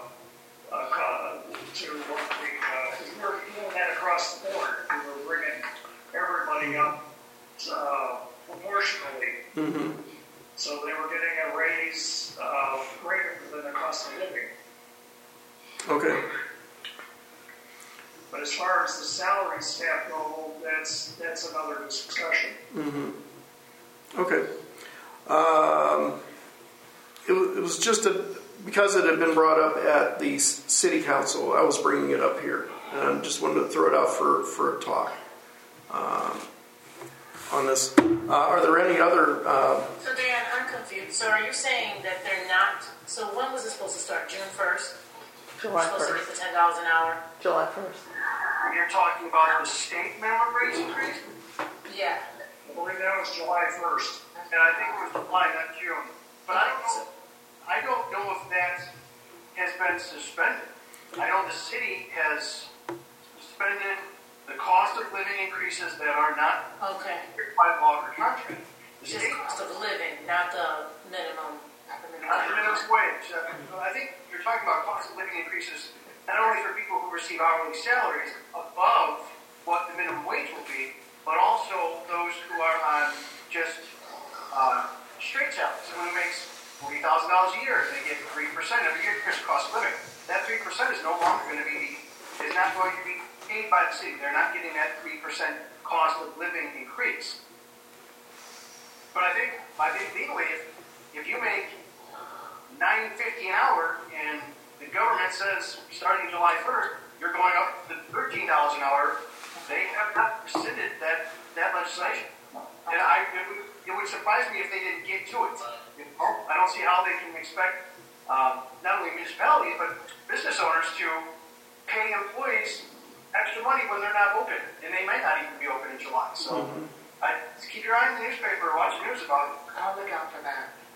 we were doing that across the board. We were bringing everybody up proportionally. Mm-hmm. So they were getting a raise greater than the cost of living. Okay. But as far as the salary staff go, that's another discussion. Mm-hmm. Okay. It was just because it had been brought up at the city council, I was bringing it up here. And just wanted to throw it out for a talk on this. Are there any other... So Dan, I'm confused. So are you saying that they're not... So when was it supposed to start? June 1st? July Supposed to 1st. get the $10 an hour? July 1st. You're talking about the state minimum wage increase? Yeah. I believe that was July 1st. And I think it was July, not June. But I don't know if that has been suspended. I know the city has suspended the cost of living increases that are not Okay. by law or contract. The Just state, cost of living, not the minimum. not the minimum wage. I think you're talking about cost of living increases not only for people who receive hourly salaries above what the minimum wage will be, but also those who are on just straight salaries. Someone who makes $40,000 a year, they get 3% every year because of cost of living. That 3% is no longer going to be, is not going to be paid by the city. They're not getting that 3% cost of living increase. But I think legally, if you make $9.50 an hour and the government says starting July 1st, you're going up to $13 an hour, they have not rescinded that legislation. And it would surprise me if they didn't get to it. I don't see how they can expect not only municipalities but business owners to pay employees extra money when they're not open, and they might not even be open in July. So keep your eye on the newspaper or watch the news about it. I'll look out for that.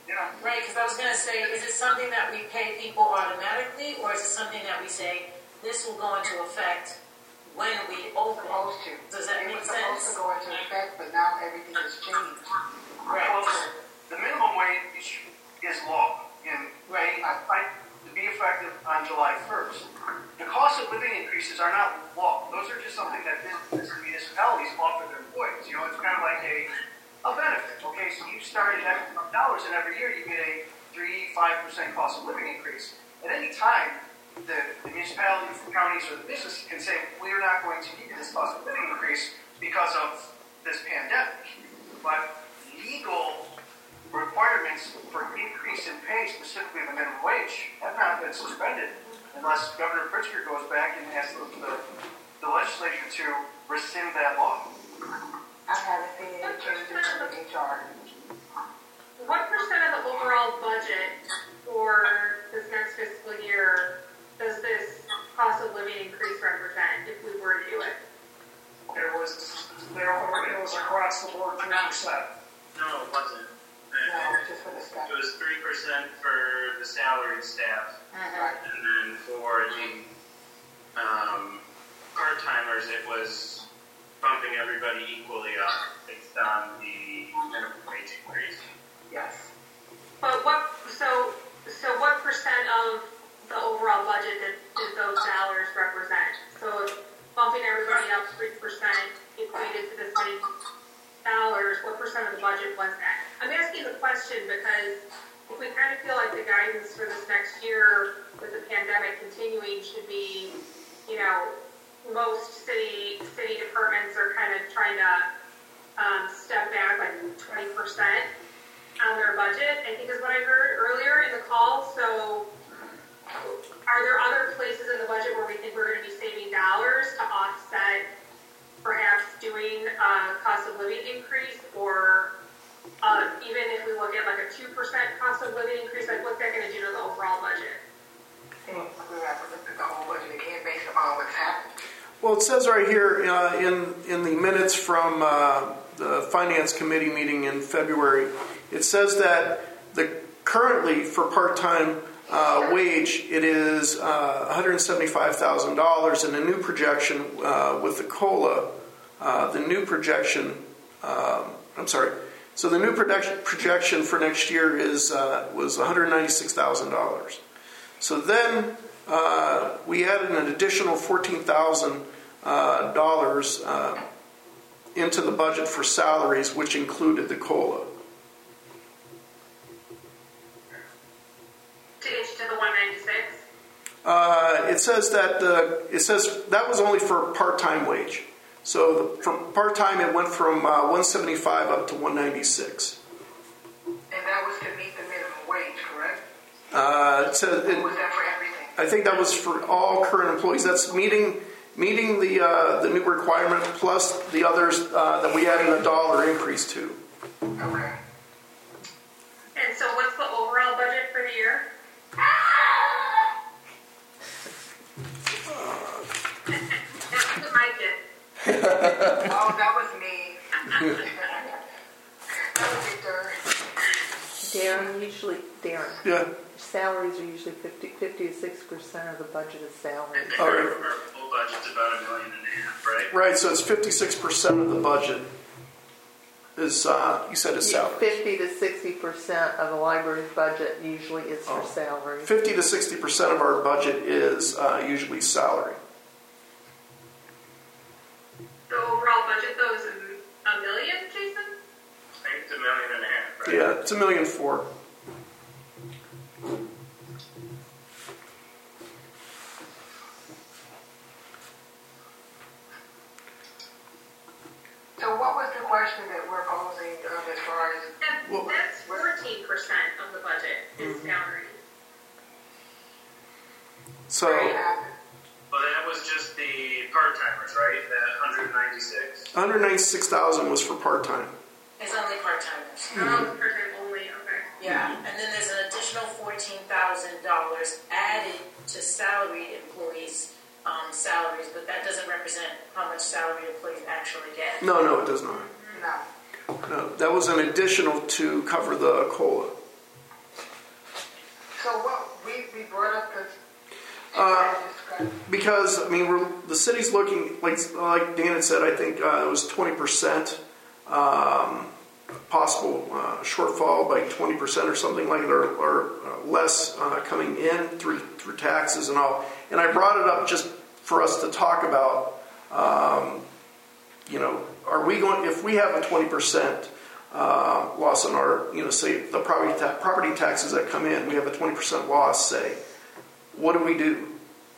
Yeah. Right, because I was going to say, is it something that we pay people automatically, or is it something that we say, this will go into effect when we open? Supposed to. Does that make It was supposed sense? to go into effect, but now everything has changed. Right. Well, the minimum wage is law, and Right. to be effective on July 1st. The cost of living increases are not law. Those are just something that businesses and municipalities offer their employees. You know, it's kind of like a benefit. Okay, so you start at X amount of dollars, and every year you get a 3-5% cost of living increase. At any time, the municipalities, the counties, or the business can say, we're not going to give you this cost of living increase because of this pandemic. But legal requirements for increase in pay, specifically the minimum wage, have not been suspended unless Governor Pritzker goes back and asks the legislature to rescind that law. I haven't seen any changes in the HR. What percent of the overall budget for this next fiscal year does this cost of living increase represent if we were to do it? It was across the board 3%. No, it wasn't. No, just for the staff. It was 3% for the salaried staff, Right. and then for the part-timers, it was bumping everybody equally up based on the minimum wage increase. Yes. But what percent of the overall budget did those dollars represent? So if bumping everybody up 3% equated to this many dollars, what percent of the budget was that? I'm asking the question because if we kind of feel like the guidance for this next year with the pandemic continuing should be, most city departments are kind of trying to step back like 20% on their budget, I think is what I heard earlier in the call. So are there other places in the budget where we think we're going to be saving dollars to offset perhaps doing a cost of living increase, or even if we look at like a 2% cost of living increase, like what's that going to do to the overall budget? We have to look at the whole budget again based upon what's happened. Well, it says right here in the minutes from the Finance Committee meeting in February, it says that currently for part-time wage, it is $175,000, and the new projection with the COLA, the new projection for next year was $196,000. So then we added an additional $14,000 into the budget for salaries, which included the COLA. To the 196? It says that that was only for part-time wage. So from part-time, it went from 175 up to 196. And that was to meet the minimum wage, correct? It says Or was that for everything? I think that was for all current employees. That's meeting the new requirement plus the others that we added a $1 increase to. Okay. And so what's the overall budget for the year? That's the mic in. Oh, that was me. That was Victor. Darren. Yeah. Salaries are usually 50 to 6% of the budget is salary. All right. Our full budget's about $1.5 million, right? Right. So it's 56% of the budget is you said is salary. 50 to 60% of the library's budget usually is for salary. 50 to 60% of our budget is usually salary. The overall budget, though, is $1 million, Jason? I think it's $1.5 million, right? Yeah, it's $1.4 million. So what was the question that we're posing as far as... That's 14% of the budget is salary. So, Well, that was just the part-timers, right? That 196. 196,000 was for part-time. It's only part-timers. Part-time only, okay. Yeah, and then there's an additional $14,000 added to salaried employees' salaries, but that doesn't represent how much salaried employees actually get. No, it does not. No. No, that was an additional to cover the COLA. Because, I mean, the city's looking, like Dan had said, I think it was 20% possible shortfall by 20% or something like it, or less coming in through taxes and all. And I brought it up just for us to talk about, are we going, if we have a 20% loss on our, say the property taxes that come in, we have a 20% loss, say, what do we do?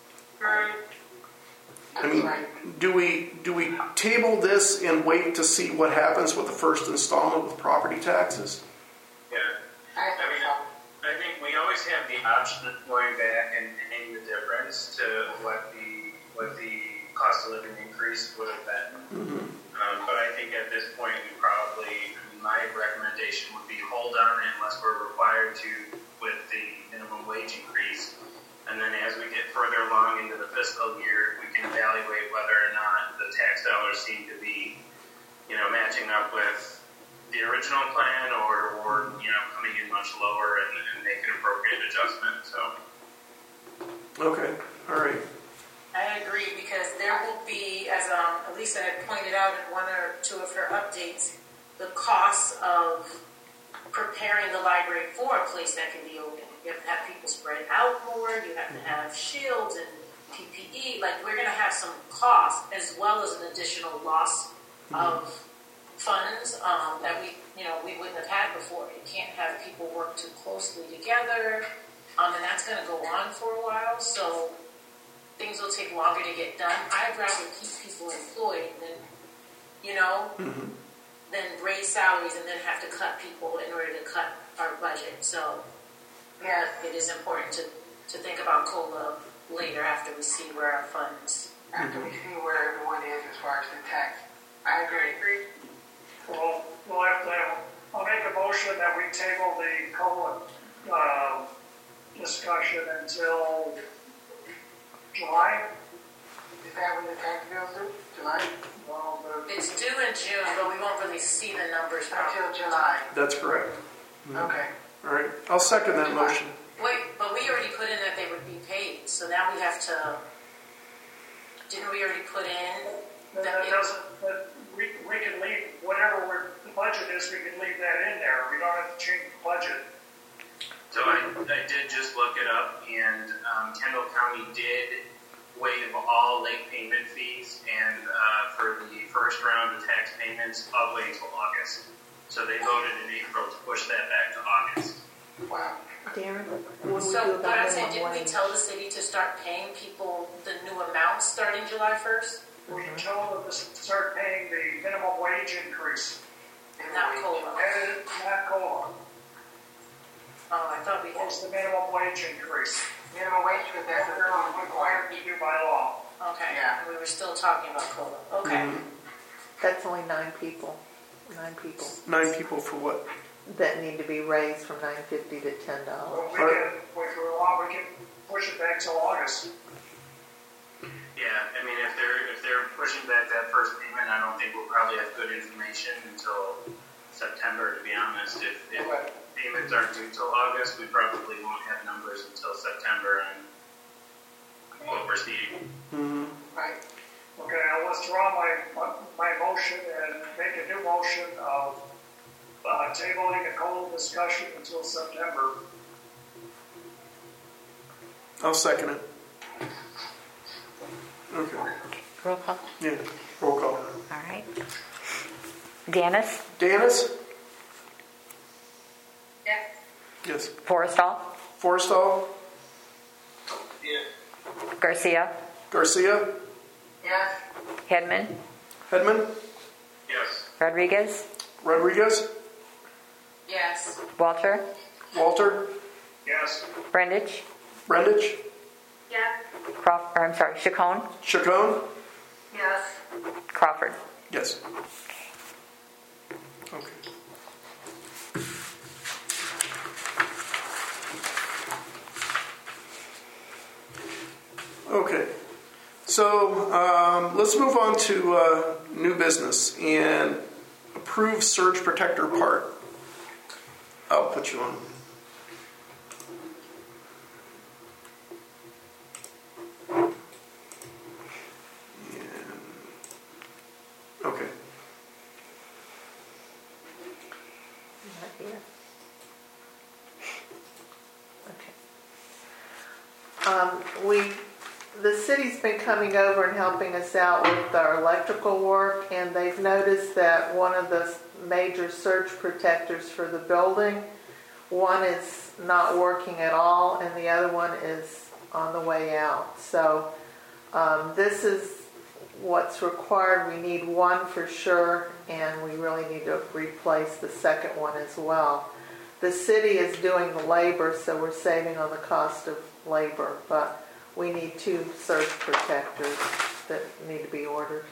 I mean, do we table this and wait to see what happens with the first installment with property taxes? Yeah, I think we always have the option of going back and paying the difference to what the cost of living increase would have been. Mm-hmm. But I think at this point, my recommendation would be hold on it unless we're required to with the minimum wage increase. And then as we get further along into the fiscal year, we can evaluate whether or not the tax dollars seem to be, matching up with the original plan or coming in much lower and make an appropriate adjustment. So. Okay. All right. I agree, because there will be, as Elisa had pointed out in one or two of her updates, the costs of preparing the library for a place that can be open. You have to have people spread out more. You have to have shields and PPE. We're going to have some costs as well as an additional loss of funds that we wouldn't have had before. You can't have people work too closely together, and that's going to go on for a while. So things will take longer to get done. I'd rather keep people employed than, than raise salaries and then have to cut people in order to cut our budget. So, yeah, it is important to think about COLA later after we see where our funds. After we see where everyone is as far as the tax. I agree. Well, I'll make a motion that we table the COLA discussion until July. Is that when the tax bill's due? July? Well, it's due in June, but we won't really see the numbers until July. That's correct. Mm-hmm. Okay. All right. I'll second that motion. Wait, but we already put in that they would be paid, so now we have to. Didn't we already put in? That doesn't. We can leave whatever the budget is. We can leave that in there. We don't have to change the budget. So I did just look it up, and Kendall County did waive all late payment fees and for the first round of tax payments all the way until August. So they voted in April to push that back to August. Wow. Darren, so what I'm saying, didn't we tell the city to start paying people the new amounts starting July 1st? We told them to start paying the minimum wage increase. Not COLA. Not COLA. Oh, I thought we had. What's the minimum wage increase? Minimum wage was required to do by law. Okay. Yeah. We were still talking about COLA. Okay. Mm-hmm. That's only 9 people. 9 people. 9 people for what? That need to be raised from $9.50 to $10. Well, we can push it back till August. Yeah, I mean, if they're pushing back that first payment, I don't think we'll probably have good information until September, to be honest. If payments aren't due till August, we probably won't have numbers until September and what we're seeing. Mm-hmm. Right. Okay, I'll withdraw my motion and make a new motion of tabling a COLA discussion until September. I'll second it. Okay. Roll call. Yeah. Roll call. All right. Dennis? Dennis? Yes. Yes. Forrestal? Forrestal? Yeah. Garcia? Garcia? Yes. Hedman? Hedman? Yes. Rodriguez? Rodriguez? Yes. Walter? Walter? Yes. Brendich? Brendich? Yes. Chacon? Chacon? Yes. Crawford? Yes. Okay. Okay. So let's move on to new business and approve surge protector part. I'll put you on. Okay. Not here. Okay. The city's been coming over and helping us out with our electrical work, and they've noticed that one of the major surge protectors for the building, one is not working at all, and the other one is on the way out. So this is what's required. We need one for sure, and we really need to replace the second one as well. The city is doing the labor, so we're saving on the cost of labor, but we need 2 surge protectors that need to be ordered.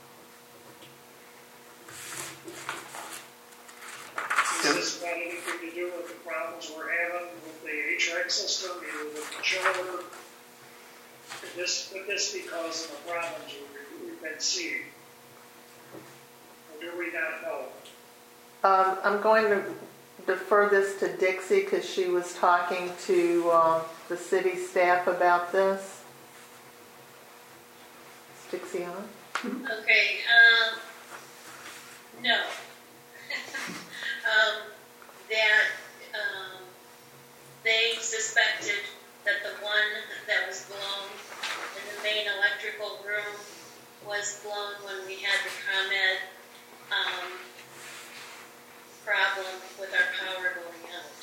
Does this have anything to do with the problems we're having with the HVAC system, either with the chiller? Could this be causing the problems we've been seeing? Or do we not know? I'm going to defer this to Dixie because she was talking to the city staff about this. Is Dixie on? Okay, no. They suspected that the one that was blown in the main electrical room was blown when we had the ComEd problem with our power going out.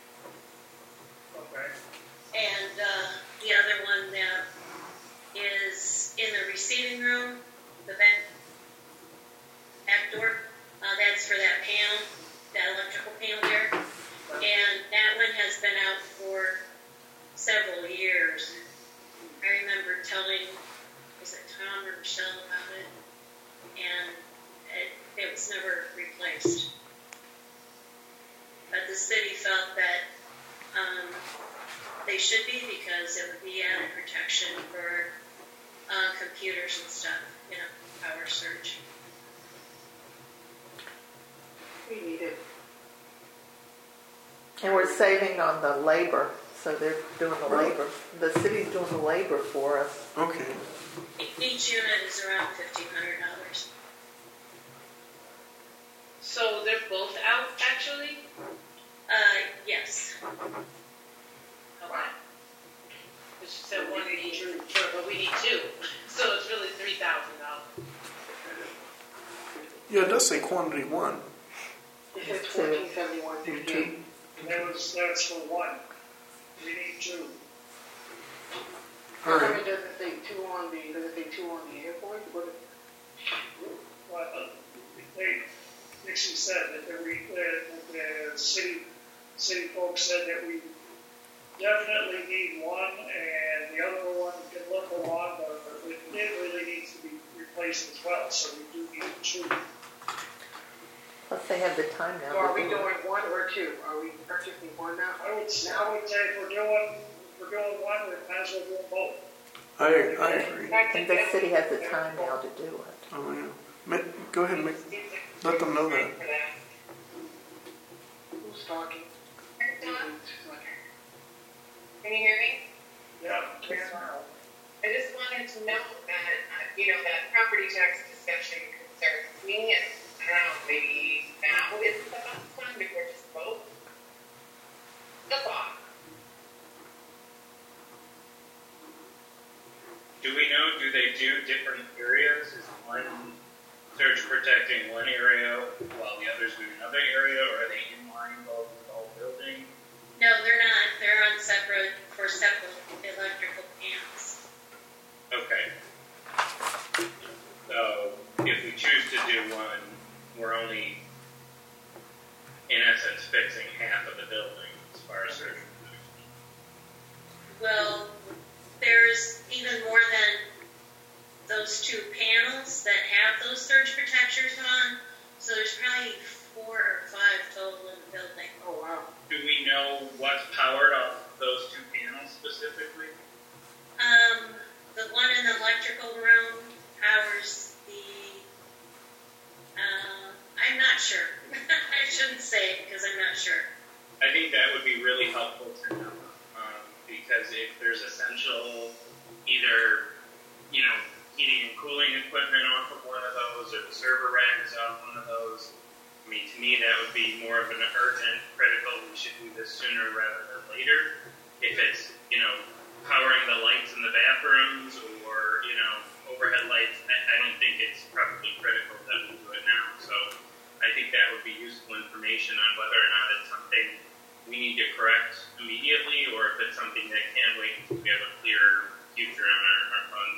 Okay. And the other one that is in the receiving room, the back door, that's for that panel, that electrical panel there. And that one has been out for several years. I remember telling, was it Tom or Michelle about it? And it was never replaced. But the city felt that they should be, because it would be added protection for computers and stuff, power surge. We need it. And we're saving on the labor, so they're doing the labor. The city's doing the labor for us. Okay. Each unit is around $1,500. So they're both out, actually? Yes. Okay. Because she said one each, but we need 2. So it's really $3,000. Yeah, it does say quantity 1. It says 1471. That's for 1. We need 2. All How come right. it doesn't say 2 on the airport? Well, Dixie said that the city folks said that we definitely need 1, and the other one can look along, but it really needs to be replaced as well. So we do need 2. Plus they have the time now. So are we doing 1 or 2? Are we purchasing 1 now? I would say if we're doing 1, we might as well do them both. I agree. And the city has the time now to do it. Oh, yeah. Go ahead and let them know that. Who's talking? Can you hear me? Yeah. I just wanted to know that, that property tax discussion concerns me, and I don't know, maybe now is the best time to purchase both. That's all. Do we know, do they do different areas? Is one surge protecting one area while the others do another area, or are they in line both with the whole building? No, they're not. They're on separate electrical panels. Okay. So if we choose to do one, we're only, in essence, fixing half of the building as far as surge protection. Well, there's even more than those 2 panels that have those surge protectors on. So there's probably 4 or 5 total in the building. Oh, wow. Do we know what's powered off those 2 panels specifically? The one in the electrical room powers the, I'm not sure. I shouldn't say it because I'm not sure. I think that would be really helpful to know, because if there's essential either, heating and cooling equipment off of one of those, those, or the server rack is off one of those. I mean, to me, that would be more of an urgent, critical, we should do this sooner rather than later. If it's, powering the lights in the bathrooms or, overhead lights, I don't think it's probably critical that we do it now. So I think that would be useful information on whether or not it's something we need to correct immediately, or if it's something that can wait until we have a clear future on our funds.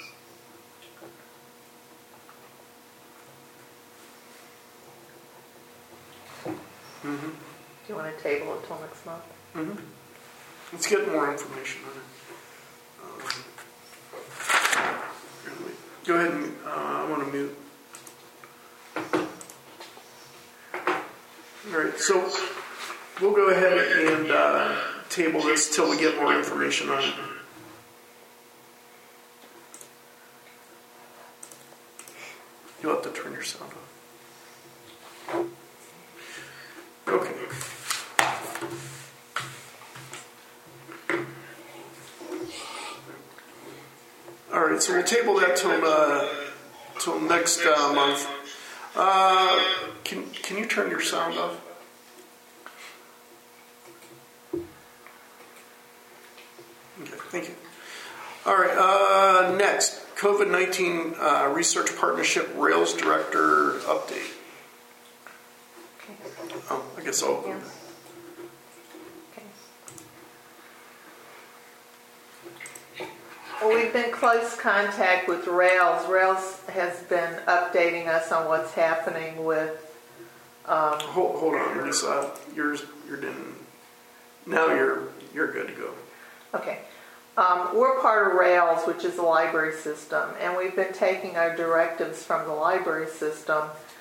Mm-hmm. Do you want to table it till next month? Mm-hmm. Let's get more information on it. Go ahead and I want to mute. All right, so we'll go ahead and table this till we get more information on it. You'll have to turn your sound off. Okay. All right, so we'll table that till next month. Can you turn your sound off? Okay, thank you. All right, next, COVID-19 Research Partnership Rails Director update. Oh, I guess I'll open it. Well, we've been in close contact with Rails. Rails has been updating us on what's happening with. Hold on, Lisa. You're done. Now you're good to go. Okay. We're part of Rails, which is the library system, and we've been taking our directives from the library system.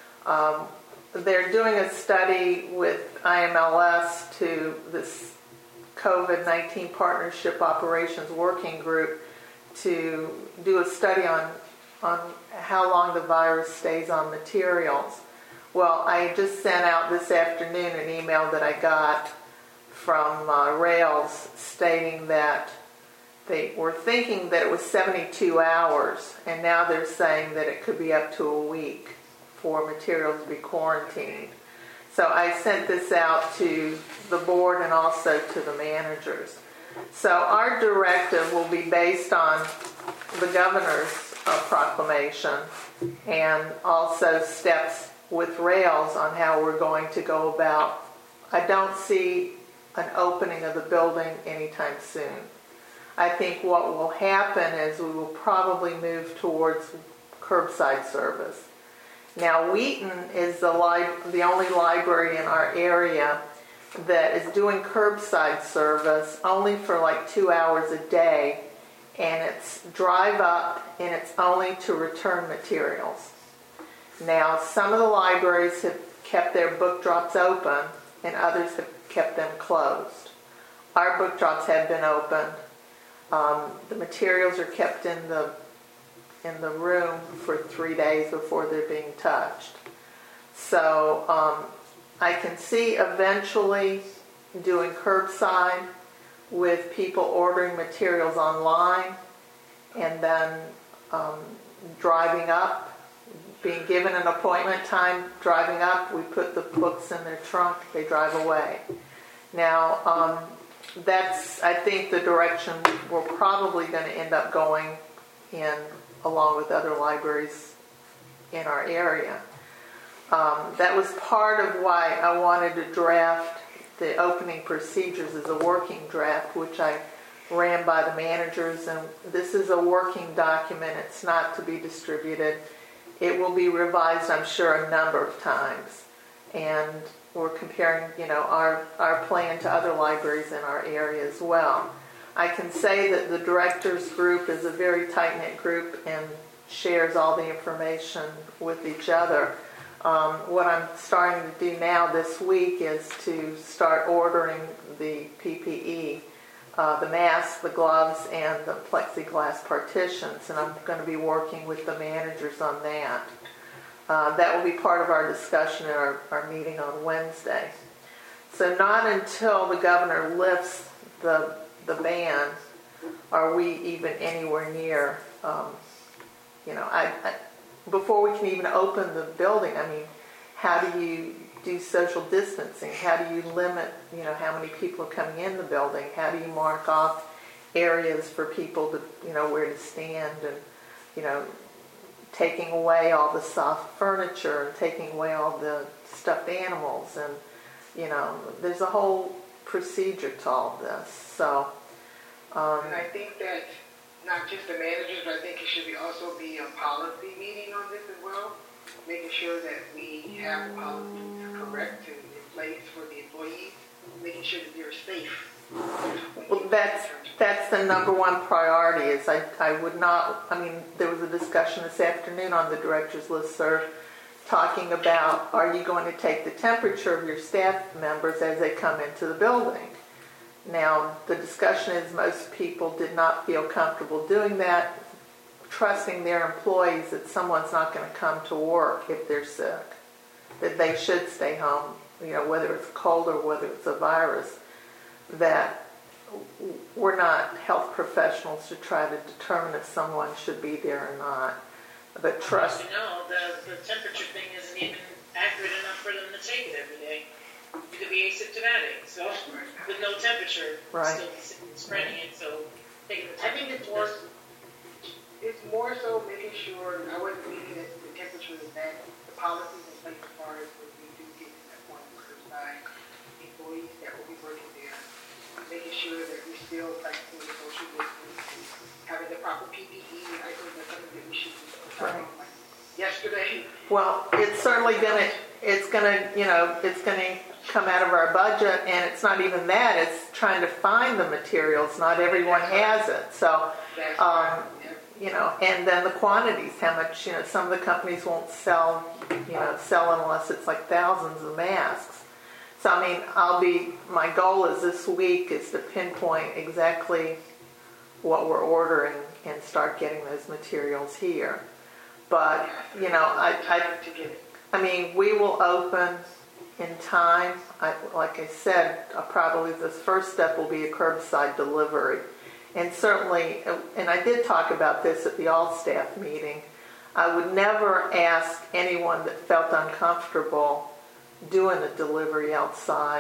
They're doing a study with IMLS to this COVID-19 Partnership Operations Working Group to do a study on how long the virus stays on materials. Well, I just sent out this afternoon an email that I got from Rails stating that they were thinking that it was 72 hours, and now they're saying that it could be up to a week for materials to be quarantined. So I sent this out to the board and also to the managers. So our directive will be based on the governor's proclamation and also steps with Rails on how we're going to go about. I don't see an opening of the building anytime soon. I think what will happen is we will probably move towards curbside service. Now, Wheaton is the only library in our area that is doing curbside service only for like 2 hours a day, and it's drive up and it's only to return materials. Now, some of the libraries have kept their book drops open and others have kept them closed. Our book drops have been opened. The materials are kept in the room for 3 days before they're being touched. So I can see eventually doing curbside with people ordering materials online and then driving up, being given an appointment time, driving up, we put the books in their trunk, they drive away. Now, that's, I think, the direction we're probably going to end up going in along with other libraries in our area. That was part of why I wanted to draft the opening procedures as a working draft, which I ran by the managers, and this is a working document. It's not to be distributed. It will be revised, I'm sure, a number of times, and we're comparing, our plan to other libraries in our area as well. I can say that the directors group is a very tight-knit group and shares all the information with each other. What I'm starting to do now this week is to start ordering the PPE, the masks, the gloves, and the plexiglass partitions, and I'm going to be working with the managers on that. That will be part of our discussion at our meeting on Wednesday. So not until the governor lifts the ban are we even anywhere near, before we can even open the building, I mean, how do you do social distancing? How do you limit, how many people are coming in the building? How do you mark off areas for people to, where to stand, and, taking away all the soft furniture and taking away all the stuffed animals, and, there's a whole procedure to all this. So, and I think that not just the managers, but I think it should also be a policy meeting on this as well, making sure that we have the policies correct and in place for the employees, making sure that they're safe. Well, that's the number one priority. Is I would not. I mean, there was a discussion this afternoon on the director's listserv talking about, are you going to take the temperature of your staff members as they come into the building? Now, the discussion is most people did not feel comfortable doing that, trusting their employees that someone's not going to come to work if they're sick, that they should stay home, whether it's cold or whether it's a virus, that we're not health professionals to try to determine if someone should be there or not. But trust. The temperature thing isn't even accurate enough for them to take it every day. You could be asymptomatic, so with no temperature, still spreading it. So I think it's more so making sure. I wasn't thinking that the temperature is that the policies in place as far as when we do get to that point of curbside employees that will be working there, making sure that we still practicing social distancing, having the proper PPE. I think that's something that we should do. Like yesterday. Well, it's certainly it's gonna come out of our budget, and it's not even that. It's trying to find the materials. Not everyone has it, so. And then the quantities, how much, some of the companies won't sell unless it's like thousands of masks. So, I mean, my goal is this week is to pinpoint exactly what we're ordering and start getting those materials here. But, I mean, we will open in time. Like I said, probably the first step will be a curbside delivery. And certainly, and I did talk about this at the all-staff meeting, I would never ask anyone that felt uncomfortable doing a delivery outside.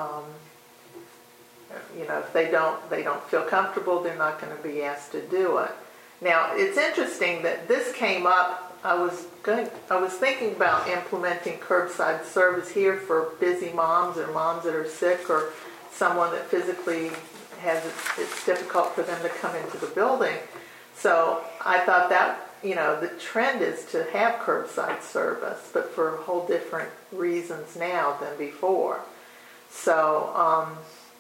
If they don't feel comfortable, they're not going to be asked to do it. Now, it's interesting that this came up. I was thinking about implementing curbside service here for busy moms or moms that are sick or someone that physically it's difficult for them to come into the building. So I thought that, the trend is to have curbside service, but for whole different reasons now than before. So,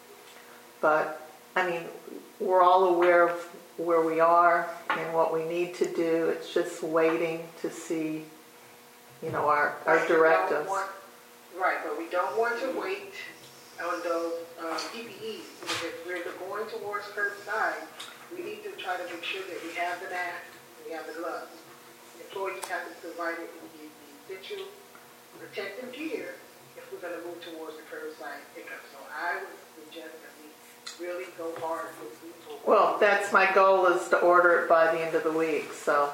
but I mean, we're all aware of where we are and what we need to do. It's just waiting to see, our directives. Right, but we don't want to wait on those PPEs. If we're going towards curbside, we need to try to make sure that we have the mask, we have the gloves. Employees have to provide it with the essential protective gear if we're going to move towards the curbside pickup. So I would suggest that we really go hard with people. Well, that's my goal, is to order it by the end of the week. So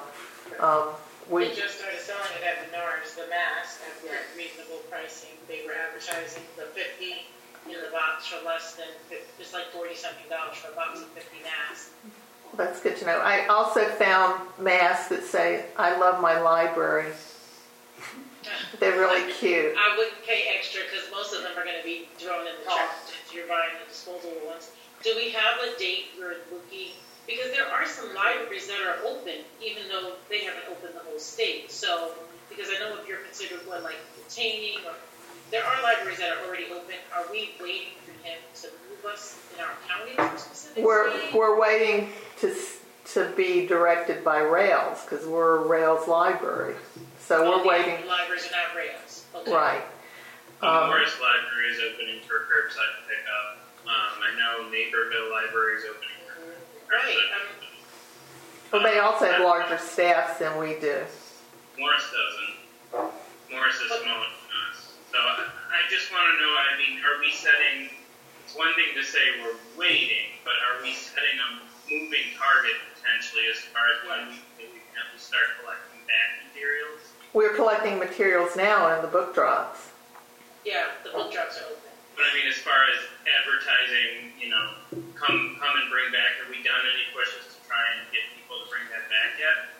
we just started selling it at Menards, the mask, at reasonable pricing. They were advertising the 50 in the box for less than, it's like $40-something for a box of 50 masks. That's good to know. I also found masks that say, "I love my library." They're really cute. I wouldn't pay extra because most of them are going to be thrown in the trash if you're buying the disposable ones. Do we have a date we're looking? Because there are some libraries that are open, even though they haven't opened the whole state. So, because I know if you're considered one like retaining, or there are libraries that are already open. Are we waiting for him to move us in our county for specific? We're waiting to be directed by Rails, because we're a Rails library. So we're waiting. Libraries are not Rails. Okay. Right. Morris Library is opening for curbside pickup. I know Naperville Library is opening for curbside pickup. Well, they also have larger staffs than we do. Morris doesn't. Morris is smaller than us. So I just want to know, are we setting, it's one thing to say we're waiting, but are we setting a moving target potentially as far as when we that we start collecting back materials? We're collecting materials now in the book drops. Yeah, the book drops are open. But I mean, as far as advertising, come and bring back, have we done any pushes to try and get people to bring that back yet?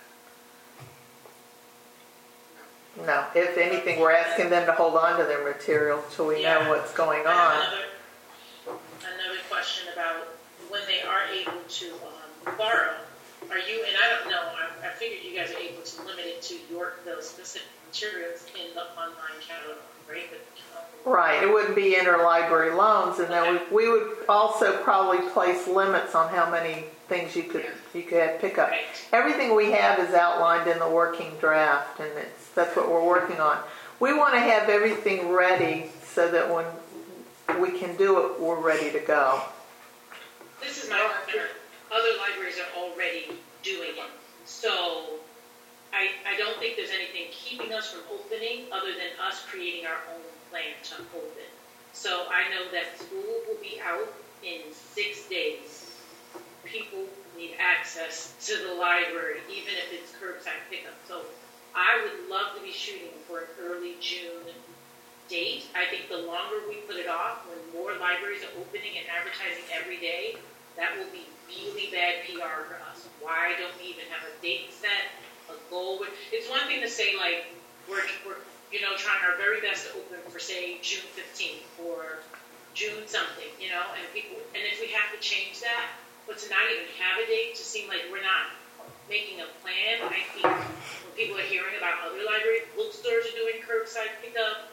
No, if anything, we're asking them to hold on to their material till we know what's going on. Another question about when they are able to borrow. Are you, and I don't know, I figured you guys are able to limit it to those specific materials in the online catalog, right? Right, it wouldn't be interlibrary loans, and then we would also probably place limits on how many things you could pick up. Right. Everything we have is outlined in the working draft, and that's what we're working on. We want to have everything ready so that when we can do it, we're ready to go. This is my concern. Other libraries are already doing it. So I don't think there's anything keeping us from opening other than us creating our own plan to open. So I know that school will be out in 6 days. People need access to the library, even if it's curbside pickup. So I would love to be shooting for an early June date. I think the longer we put it off, when more libraries are opening and advertising every day, that will be really bad PR for us. Why don't we even have a date set, a goal? It's one thing to say, like, we're trying our very best to open for, say, June 15th or June something, and if we have to change that, but to not even have a date, to seem like we're not making a plan. I think when people are hearing about other libraries, bookstores are doing curbside pickup.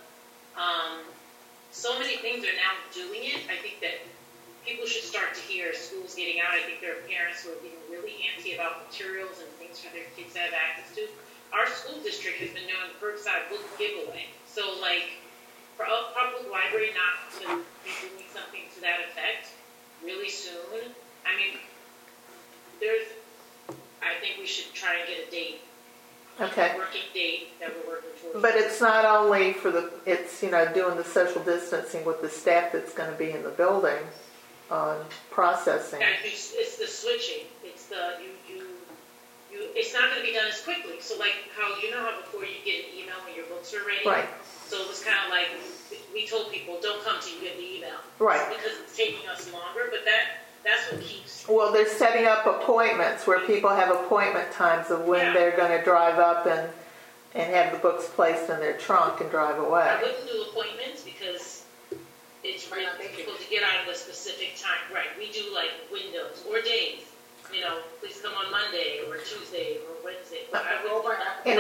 So many things are now doing it. I think that people should start to hear schools getting out. I think there are parents who are being really antsy about materials and things for their kids to have access to. Our school district has been doing curbside book giveaway. So, like, for a public library not to be doing something to that effect really soon, I mean, I think we should try and get a date. Okay. A working date that we're working towards. But it's not only it's doing the social distancing with the staff that's going to be in the building on processing. Yeah, it's the switching. It's it's not going to be done as quickly. So like how before you get an email when your books are ready. Right. So it was kind of like we told people don't come till you get the email. Right. Because it's taking us longer, but that's what keeps. Well, they're setting up appointments where people have appointment times of when they're going to drive up and have the books placed in their trunk and drive away. I wouldn't do appointments because it's really difficult to get out of a specific time. Right. We do like windows or days. Please come on Monday or Tuesday or Wednesday. And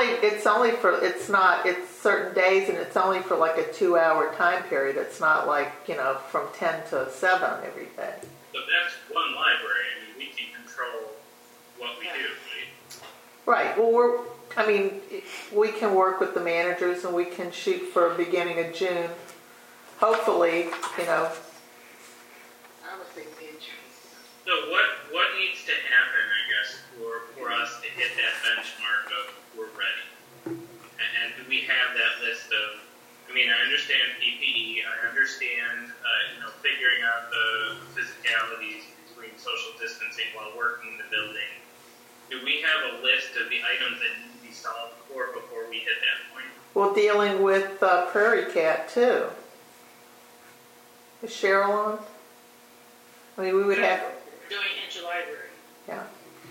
it's certain days, and it's only for like a 2-hour time period. It's not like, from 10 to 7 every day. But that's one library. I mean, we can control what we do, right? Right. Well, we can work with the managers, and we can shoot for beginning of June. Hopefully, I would think mid-June. So what needs to happen, I guess, for us to hit that benchmark of we're ready? And do we have that list of? I understand PPE. I understand, figuring out the physicalities between social distancing while working in the building. Do we have a list of the items that need to be solved before we hit that point? Well, dealing with Prairie Cat too. Is Cheryl on? We would have. Doing interlibrary. Yeah.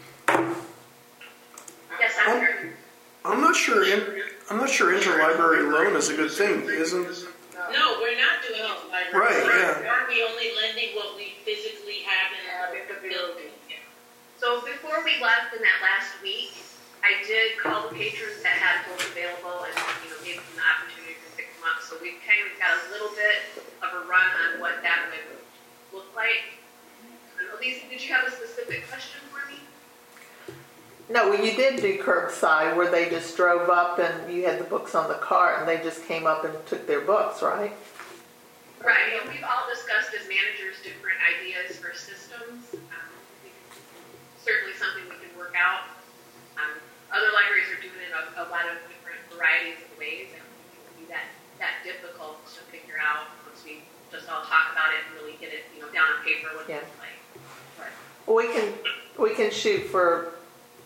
Yes, I'm here. I'm not sure interlibrary loan is a good thing, isn't? No, we're not doing interlibrary. Right. Yeah. Aren't we only lending what we physically have in the building? So before we left in that last week, I did call the patrons that had books available and gave them the opportunity to pick them up. So we kind of got a little bit of a run on what that would look like. Lisa, did you have a specific question for me? No, well, you did do curbside where they just drove up and you had the books on the cart and they just came up and took their books, right? Right. And we've all discussed as managers different ideas for systems. Certainly something we can work out. Other libraries are doing it a lot of different varieties of ways, and it won't be that difficult to figure out once we just all talk about it and really get it down on paper what it looks like. Well, we can shoot for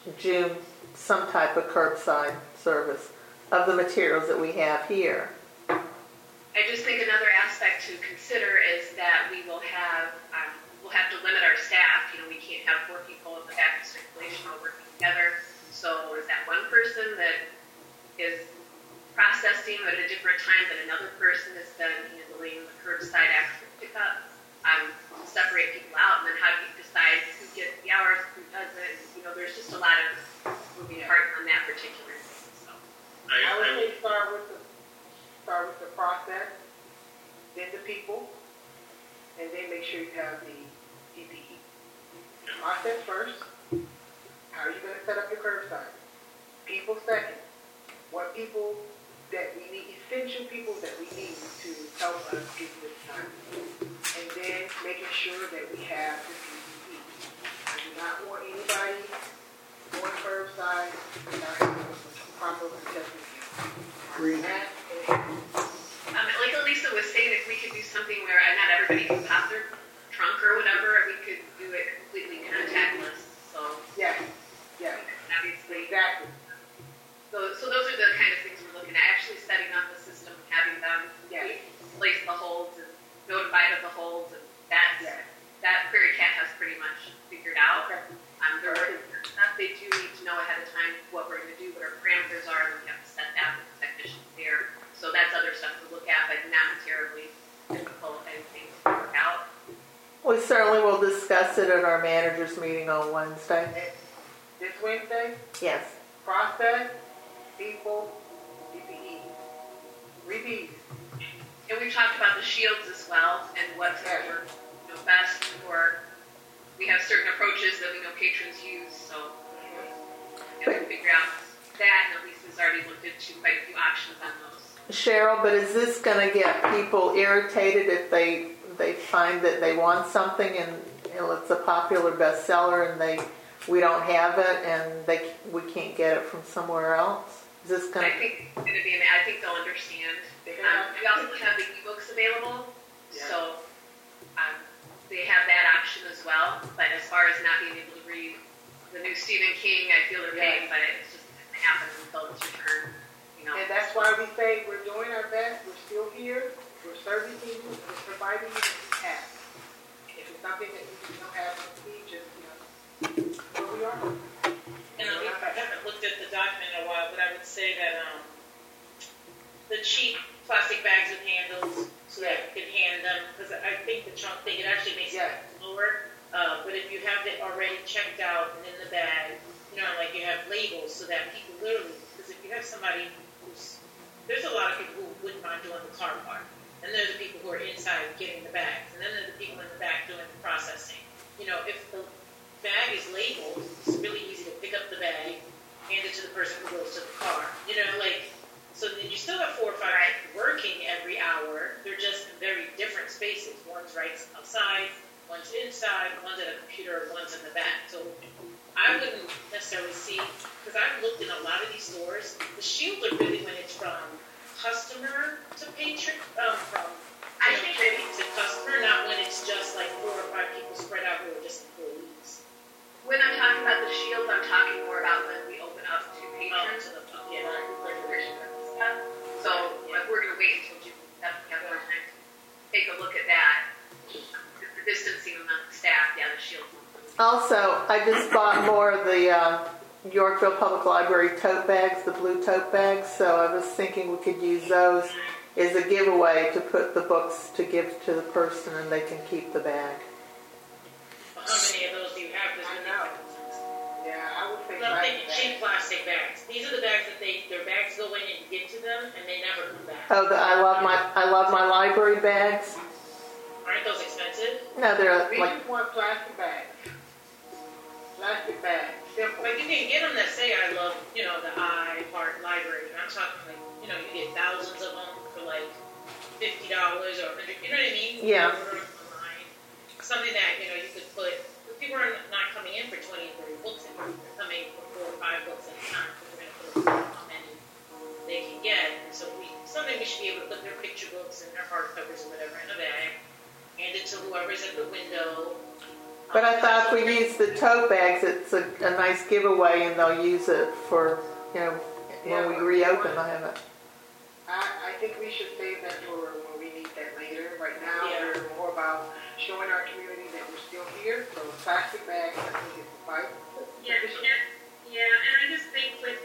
June some type of curbside service of the materials that we have here. I just think another aspect to consider is that we'll have to limit our staff. We can't have 4 people in the back of circulation all working together. So is that one person that is processing at a different time than another person is then handling the curbside actual pickup? Separate people out, and then how do you decide who gets the hours, who doesn't? There's just a lot of moving parts on that particular thing. So I would say start with the process, then the people, and then make sure you have the PPE. Process first. How are you going to set up your curbside? People second. What people that we need, essential people that we need to help us get this time. And then making sure that we have the PPE. I do not want anybody going curbside without having proper protection. Green. Like Elisa was saying, if we could do something where not everybody can pop their trunk or whatever, we could do it completely contactless. So yeah, obviously. Exactly. So those are the kind of things we're looking at. Actually setting up the system, having them place the holds and notified of the holds, and that Prairie Cat has pretty much figured out. They're working on stuff. They do need to know ahead of time what we're going to do, what our parameters are, and we have to set that with the technicians there. So that's other stuff to look at, but not terribly difficult anything to work out. We certainly will discuss it at our managers meeting on Wednesday. This Wednesday? Yes. Process, people, PPE. Repeat. And we've talked about the shields as well, and what's work best for. We have certain approaches that we know patrons use, so we have to figure out that, and Lisa's already looked into quite a few options on those. Cheryl, but is this going to get people irritated if they find that they want something and it's a popular bestseller and we don't have it and we can't get it from somewhere else? Is this going to? I think it's going to be. I think they'll understand. We also have the ebooks available, so they have that option as well. But as far as not being able to read the new Stephen King, I feel their pain, but it's just not going to happen until it's returned. And that's why we say we're doing our best. We're still here. We're servicing you. We're providing you what we have. If it's something that you don't have to see, just where we are. And I haven't looked at the document in a while, but I would say that the cheap plastic bags with handles, so that you can hand them, because I think the trunk thing, it actually makes it lower. But if you have it already checked out and in the bag, like you have labels so that people literally, because if you have somebody there's a lot of people who wouldn't mind doing the car part. And there's the people who are inside getting the bags. And then there's the people in the back doing the processing. If the bag is labeled, it's really easy to pick up the bag, hand it to the person who goes to the car. So then you still have 4 or 5 people working every hour. They're just in very different spaces. One's right outside, one's inside, one's at a computer, one's in the back. So I wouldn't necessarily see, because I've looked in a lot of these stores, the shields are really when it's from customer to patron, from patron to customer, not when it's just like 4 or 5 people spread out who are just employees. When I'm talking about the shields, I'm talking more about when we open up to patrons. So we're going to wait until June. Have more time to take a look at that. The distancing among the staff, the shields. Also, I just bought more of the Yorkville Public Library tote bags, the blue tote bags, so I was thinking we could use those as a giveaway to put the books to give to the person and they can keep the bag. How many of those do you have? Yeah, I would think I'm thinking cheap plastic bags. These are the bags that their bags go in and you get to them and they never come back. Oh, I love my library bags. Aren't those expensive? No, they're we just want plastic bags. Plastic bags. Simple. Like you can get them that say I love, the I Heart Library. I'm talking like, you get thousands of them for like $50 or $100. You know what I mean? Yeah. Online. Something that you could put. People are not coming in for 20 and 30 books anymore. They're coming for 4 or 5 books at a time. So we're going to put how many they can get. And so something we should be able to put their picture books and their hardcovers or whatever in a bag. Hand it to whoever's at the window. But I thought if we use the tote bags, it's a nice giveaway, and they'll use it for, we reopen. I haven't. I think we should save that for when we need that later. Right now, we're more about showing our community that we're still here. So plastic bags, I think it's a fight. Yeah, and I just think with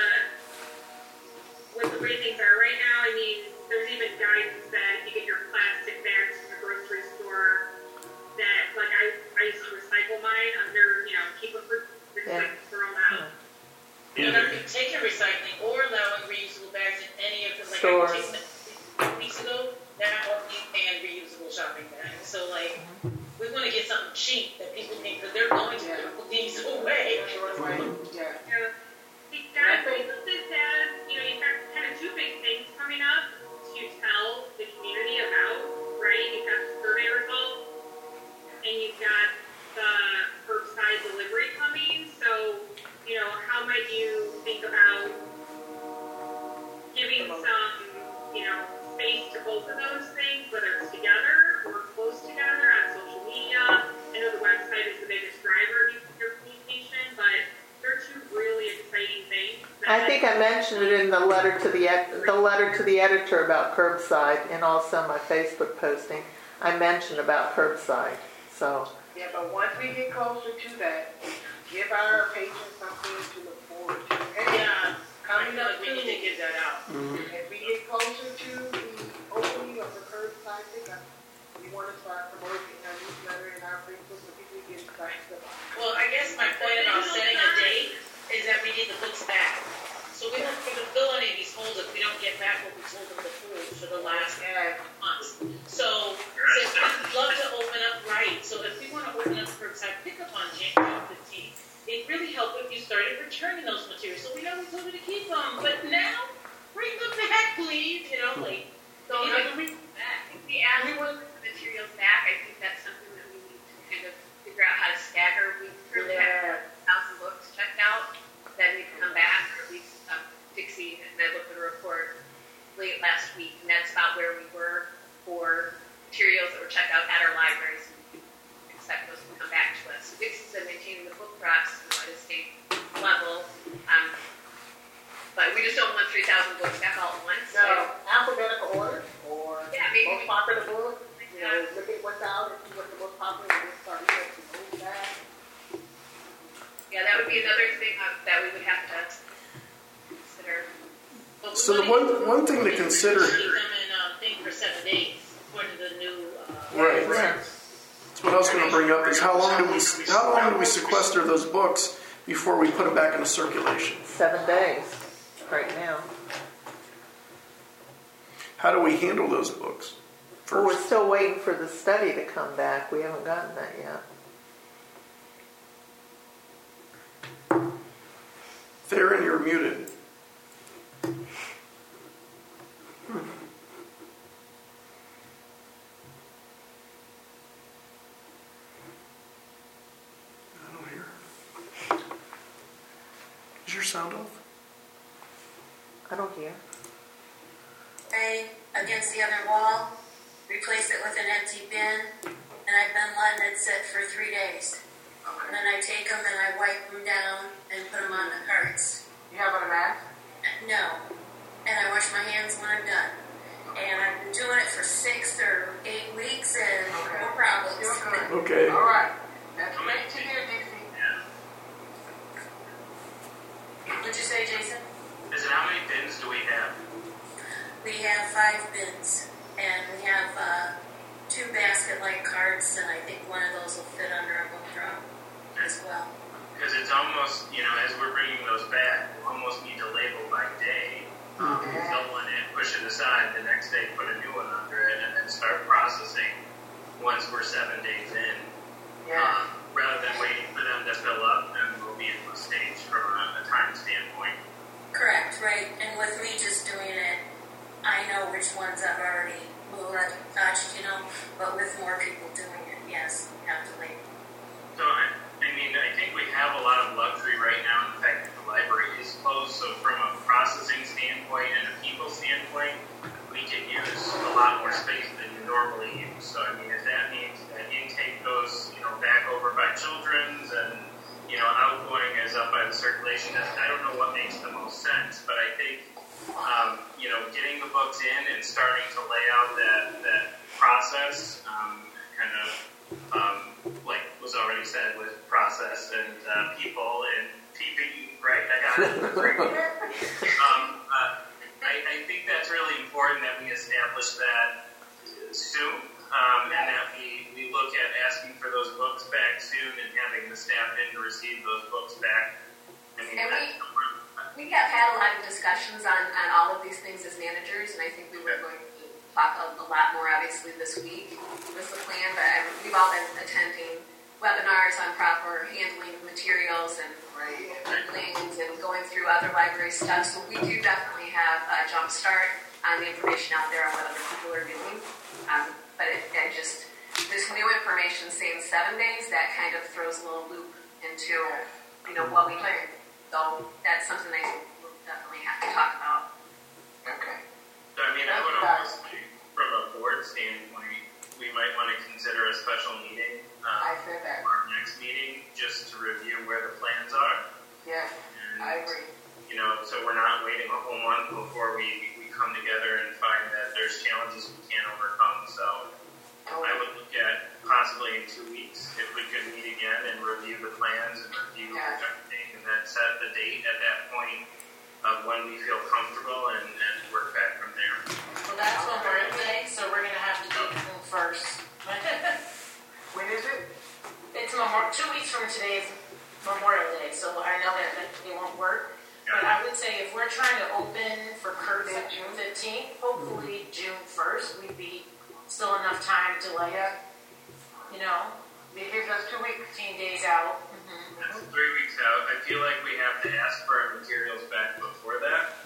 the way things are right now, I mean, there's even guidance that if you get your plastic bags from the grocery store, that, like, I used to recycle mine under, keep them for recycling, throw them out. Either taking recycling or allowing reusable bags in any of the, like, stores. I was taking weeks ago, now and reusable shopping bags. So, like, we want to get something cheap that people think that they're going to put these away. Yeah. See, God brings us this as, you've got kind of two big things coming up to tell the community about, right? You've got the survey results, and you've got the curbside delivery coming. So, how might you think about giving some, space to both of those things, whether it's together or close together on social media? I know the website is the biggest driver of your communication, but they're two really exciting things. I think I mentioned it in the letter to the editor about curbside, and also my Facebook posting. I mentioned about curbside. So. Yeah, but once we get closer to that, give our patrons something to look forward to. And coming up, we need to get that out. As we get closer to the opening of the curbside pickup, we want to start promoting our newsletter and our Facebook so people get excited about it. Well, I guess my point about setting a date is that we need the books back. So we don't have to fill any of these holes if we don't get back what we told them to hold for the last months. So we'd love to open up right. So if we want to open up curbside pickup on January 15th, it really helped if you started returning those materials. So we always told you to keep them, but now bring them back, please. So if we ask for the materials back, I think that's something that we need to kind of figure out how to stagger. We currently have 1,000 books checked out that need to come back, or at least Dixie, and I looked at a report late last week, and that's about where we were for materials that were checked out at our libraries. We expect those to come back to us. So Dixie's been maintaining the book drops at a state level, but we just don't want 3,000 books back all at once. So alphabetical order, or maybe most popular book, look at what's out and see what the most popular is, start looking those back. Yeah, that would be another thing that we would have to consider. So the one thing to consider. Keep them in thing for 7 days according to the new. Right. That's what I was going to bring up is how long do we sequester those books before we put them back into circulation? 7 days, right now. How do we handle those books? Well, we're still waiting for the study to come back. We haven't gotten that yet. Theron, you're muted. I don't hear. Is your sound off? I don't hear. Against the other wall, replace it with an empty bin, and I've been letting it sit for 3 days. And then I take them and I wipe them down and put them on the carts. You have on a mat? No. And I wash my hands when I'm done. And I've been doing it for 6 or 8 weeks and no problems. Okay. All right. That's great to hear, Dixie. What'd you say, Jason? How many bins do we have? We have 5 bins. And we have 2 basket-like carts, and I think one of those will fit under a book drop as well. Because it's almost, as we're bringing those back, we almost need to label by day. Fill one in, push it aside, the next day put a new one under it, and then start processing once we're 7 days in. Rather than waiting for them to fill up, and we'll be in the stage from a time standpoint. Correct, right. And with me just doing it, I know which ones I've already touched, but with more people doing it, yes, you have to label. So, I mean, I think we have a lot of luxury right now in the fact that the library is closed. So from a processing standpoint and a people standpoint, we can use a lot more space than you normally use. So I mean, if that means that intake goes, back over by children's and, outgoing is up by the circulation, I don't know what makes the most sense, but I think, getting the books in and starting to lay out that process, like was already said, with process and people and PPE, right? I got it. I think that's really important that we establish that soon, and that we look at asking for those books back soon and having the staff in to receive those books back. I mean, we have had a lot of discussions on all of these things as managers, and I think we were going to talk a lot more, obviously, this week with the plan, but we've all been attending webinars on proper handling of materials and things and going through other library stuff, so we do definitely have a jump start on the information out there on what other people are doing, but it just, this new information saying 7 days, that kind of throws a little loop into, what we learned. So that's something I think we'll definitely have to talk about. Okay. So I mean, I would almost think from a board standpoint, we might want to consider a special meeting. I said that. Our next meeting, just to review where the plans are. Yes, and, I agree. So we're not waiting a whole month before we come together and find that there's challenges we can't overcome. So I would look at possibly in 2 weeks if we could meet again and review the plans and review everything, and then set the date at that point of when we feel comfortable and work back from there. Well, that's Memorial Day, so we're going to have to do June 1st. When is it? It's 2 weeks from today is Memorial Day, so I know that it won't work. But I would say if we're trying to open for Kurt's at June 15th, hopefully June 1st, we'd be still enough time to It gives us 2 weeks. 15 days out. That's 3 weeks out. I feel like we have to ask for our materials back before that.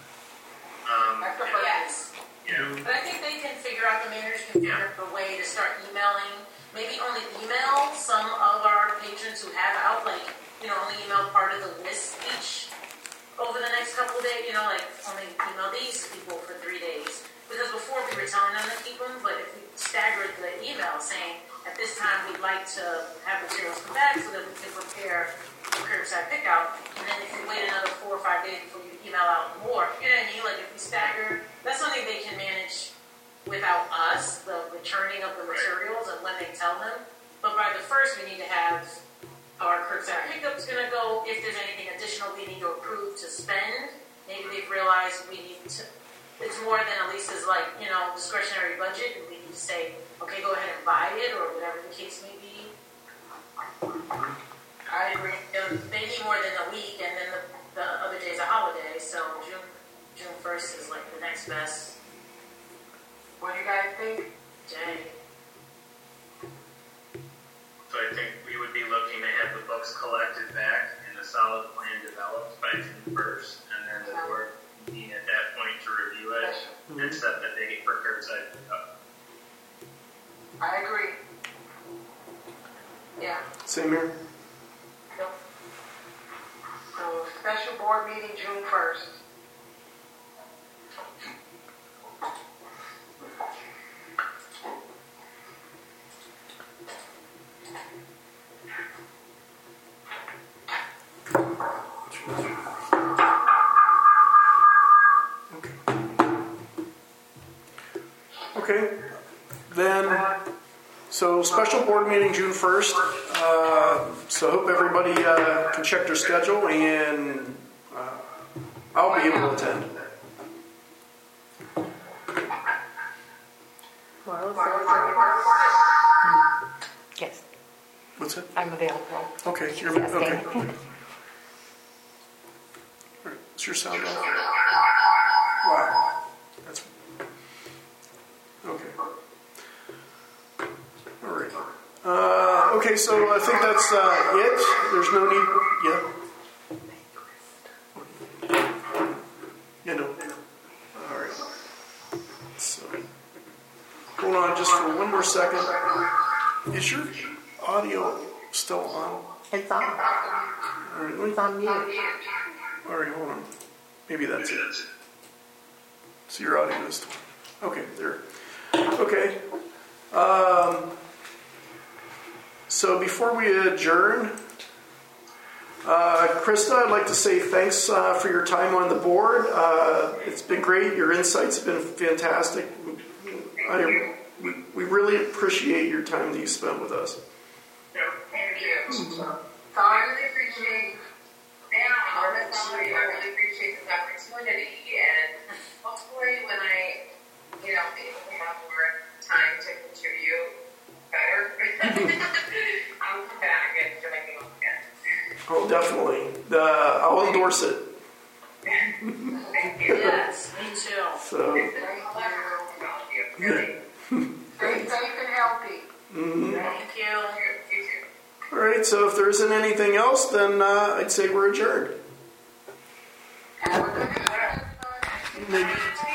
Yes. Yeah. But I think they can figure out, the managers can figure out a way to start emailing, maybe only email some of our patrons who have out, only email part of the list each over the next couple of days, only email these people for 3 days. Because before we were telling them to keep them, but if we staggered the email saying, at this time we'd like to have materials come back so that we can prepare the curbside pickout, and then if you wait another 4 or 5 days before you email out more, you know what I mean? Like if we stagger, that's something they can manage without us, the returning of the materials and when they tell them. But by the first, we need to have our curbside pickup's going to go. If there's anything additional we need to approve to spend, maybe they've realized we need to, it's more than Elisa's discretionary budget, and we need to say, okay, go ahead and buy it, or whatever the case may be. I agree. They need more than a week, and then the other day's a holiday, so June 1st is like the next best What do you guys think? day. So I think we would be looking to have the books collected back and a solid plan developed by June 1st, and then the board meeting at that point to review it and set the date for curbside pickup. I agree. Yeah. Same here. Yep. So special board meeting June 1st. Okay. Then, so special board meeting June 1st. So hope everybody can check their schedule, and I'll be able to attend. Yes, What's it? I'm available. Okay, you're okay. All right, is your sound off? Wow. That's okay. All right. Okay, so I think that's it. There's no need. Yeah. No. All right. So, hold on just for one more second. Is your audio still on? It's on. All right, It's on mute. all right, hold on. Maybe that's it. So your audio is okay. There. Okay. So before we adjourn, Krista, I'd like to say thanks for your time on the board. It's been great. Your insights have been fantastic. We really appreciate your time that you spent with us. Thank you. So I really appreciate I really appreciate this opportunity, and hopefully when I, able to have more time to contribute better, I'll come back and join you again. Oh, definitely. I'll endorse it. Thank you. Yes, me too. So. Stay safe and healthy. Mm-hmm. Thank you. You too. All right, so if there isn't anything else, then I'd say we're adjourned. Have a good night. Maybe.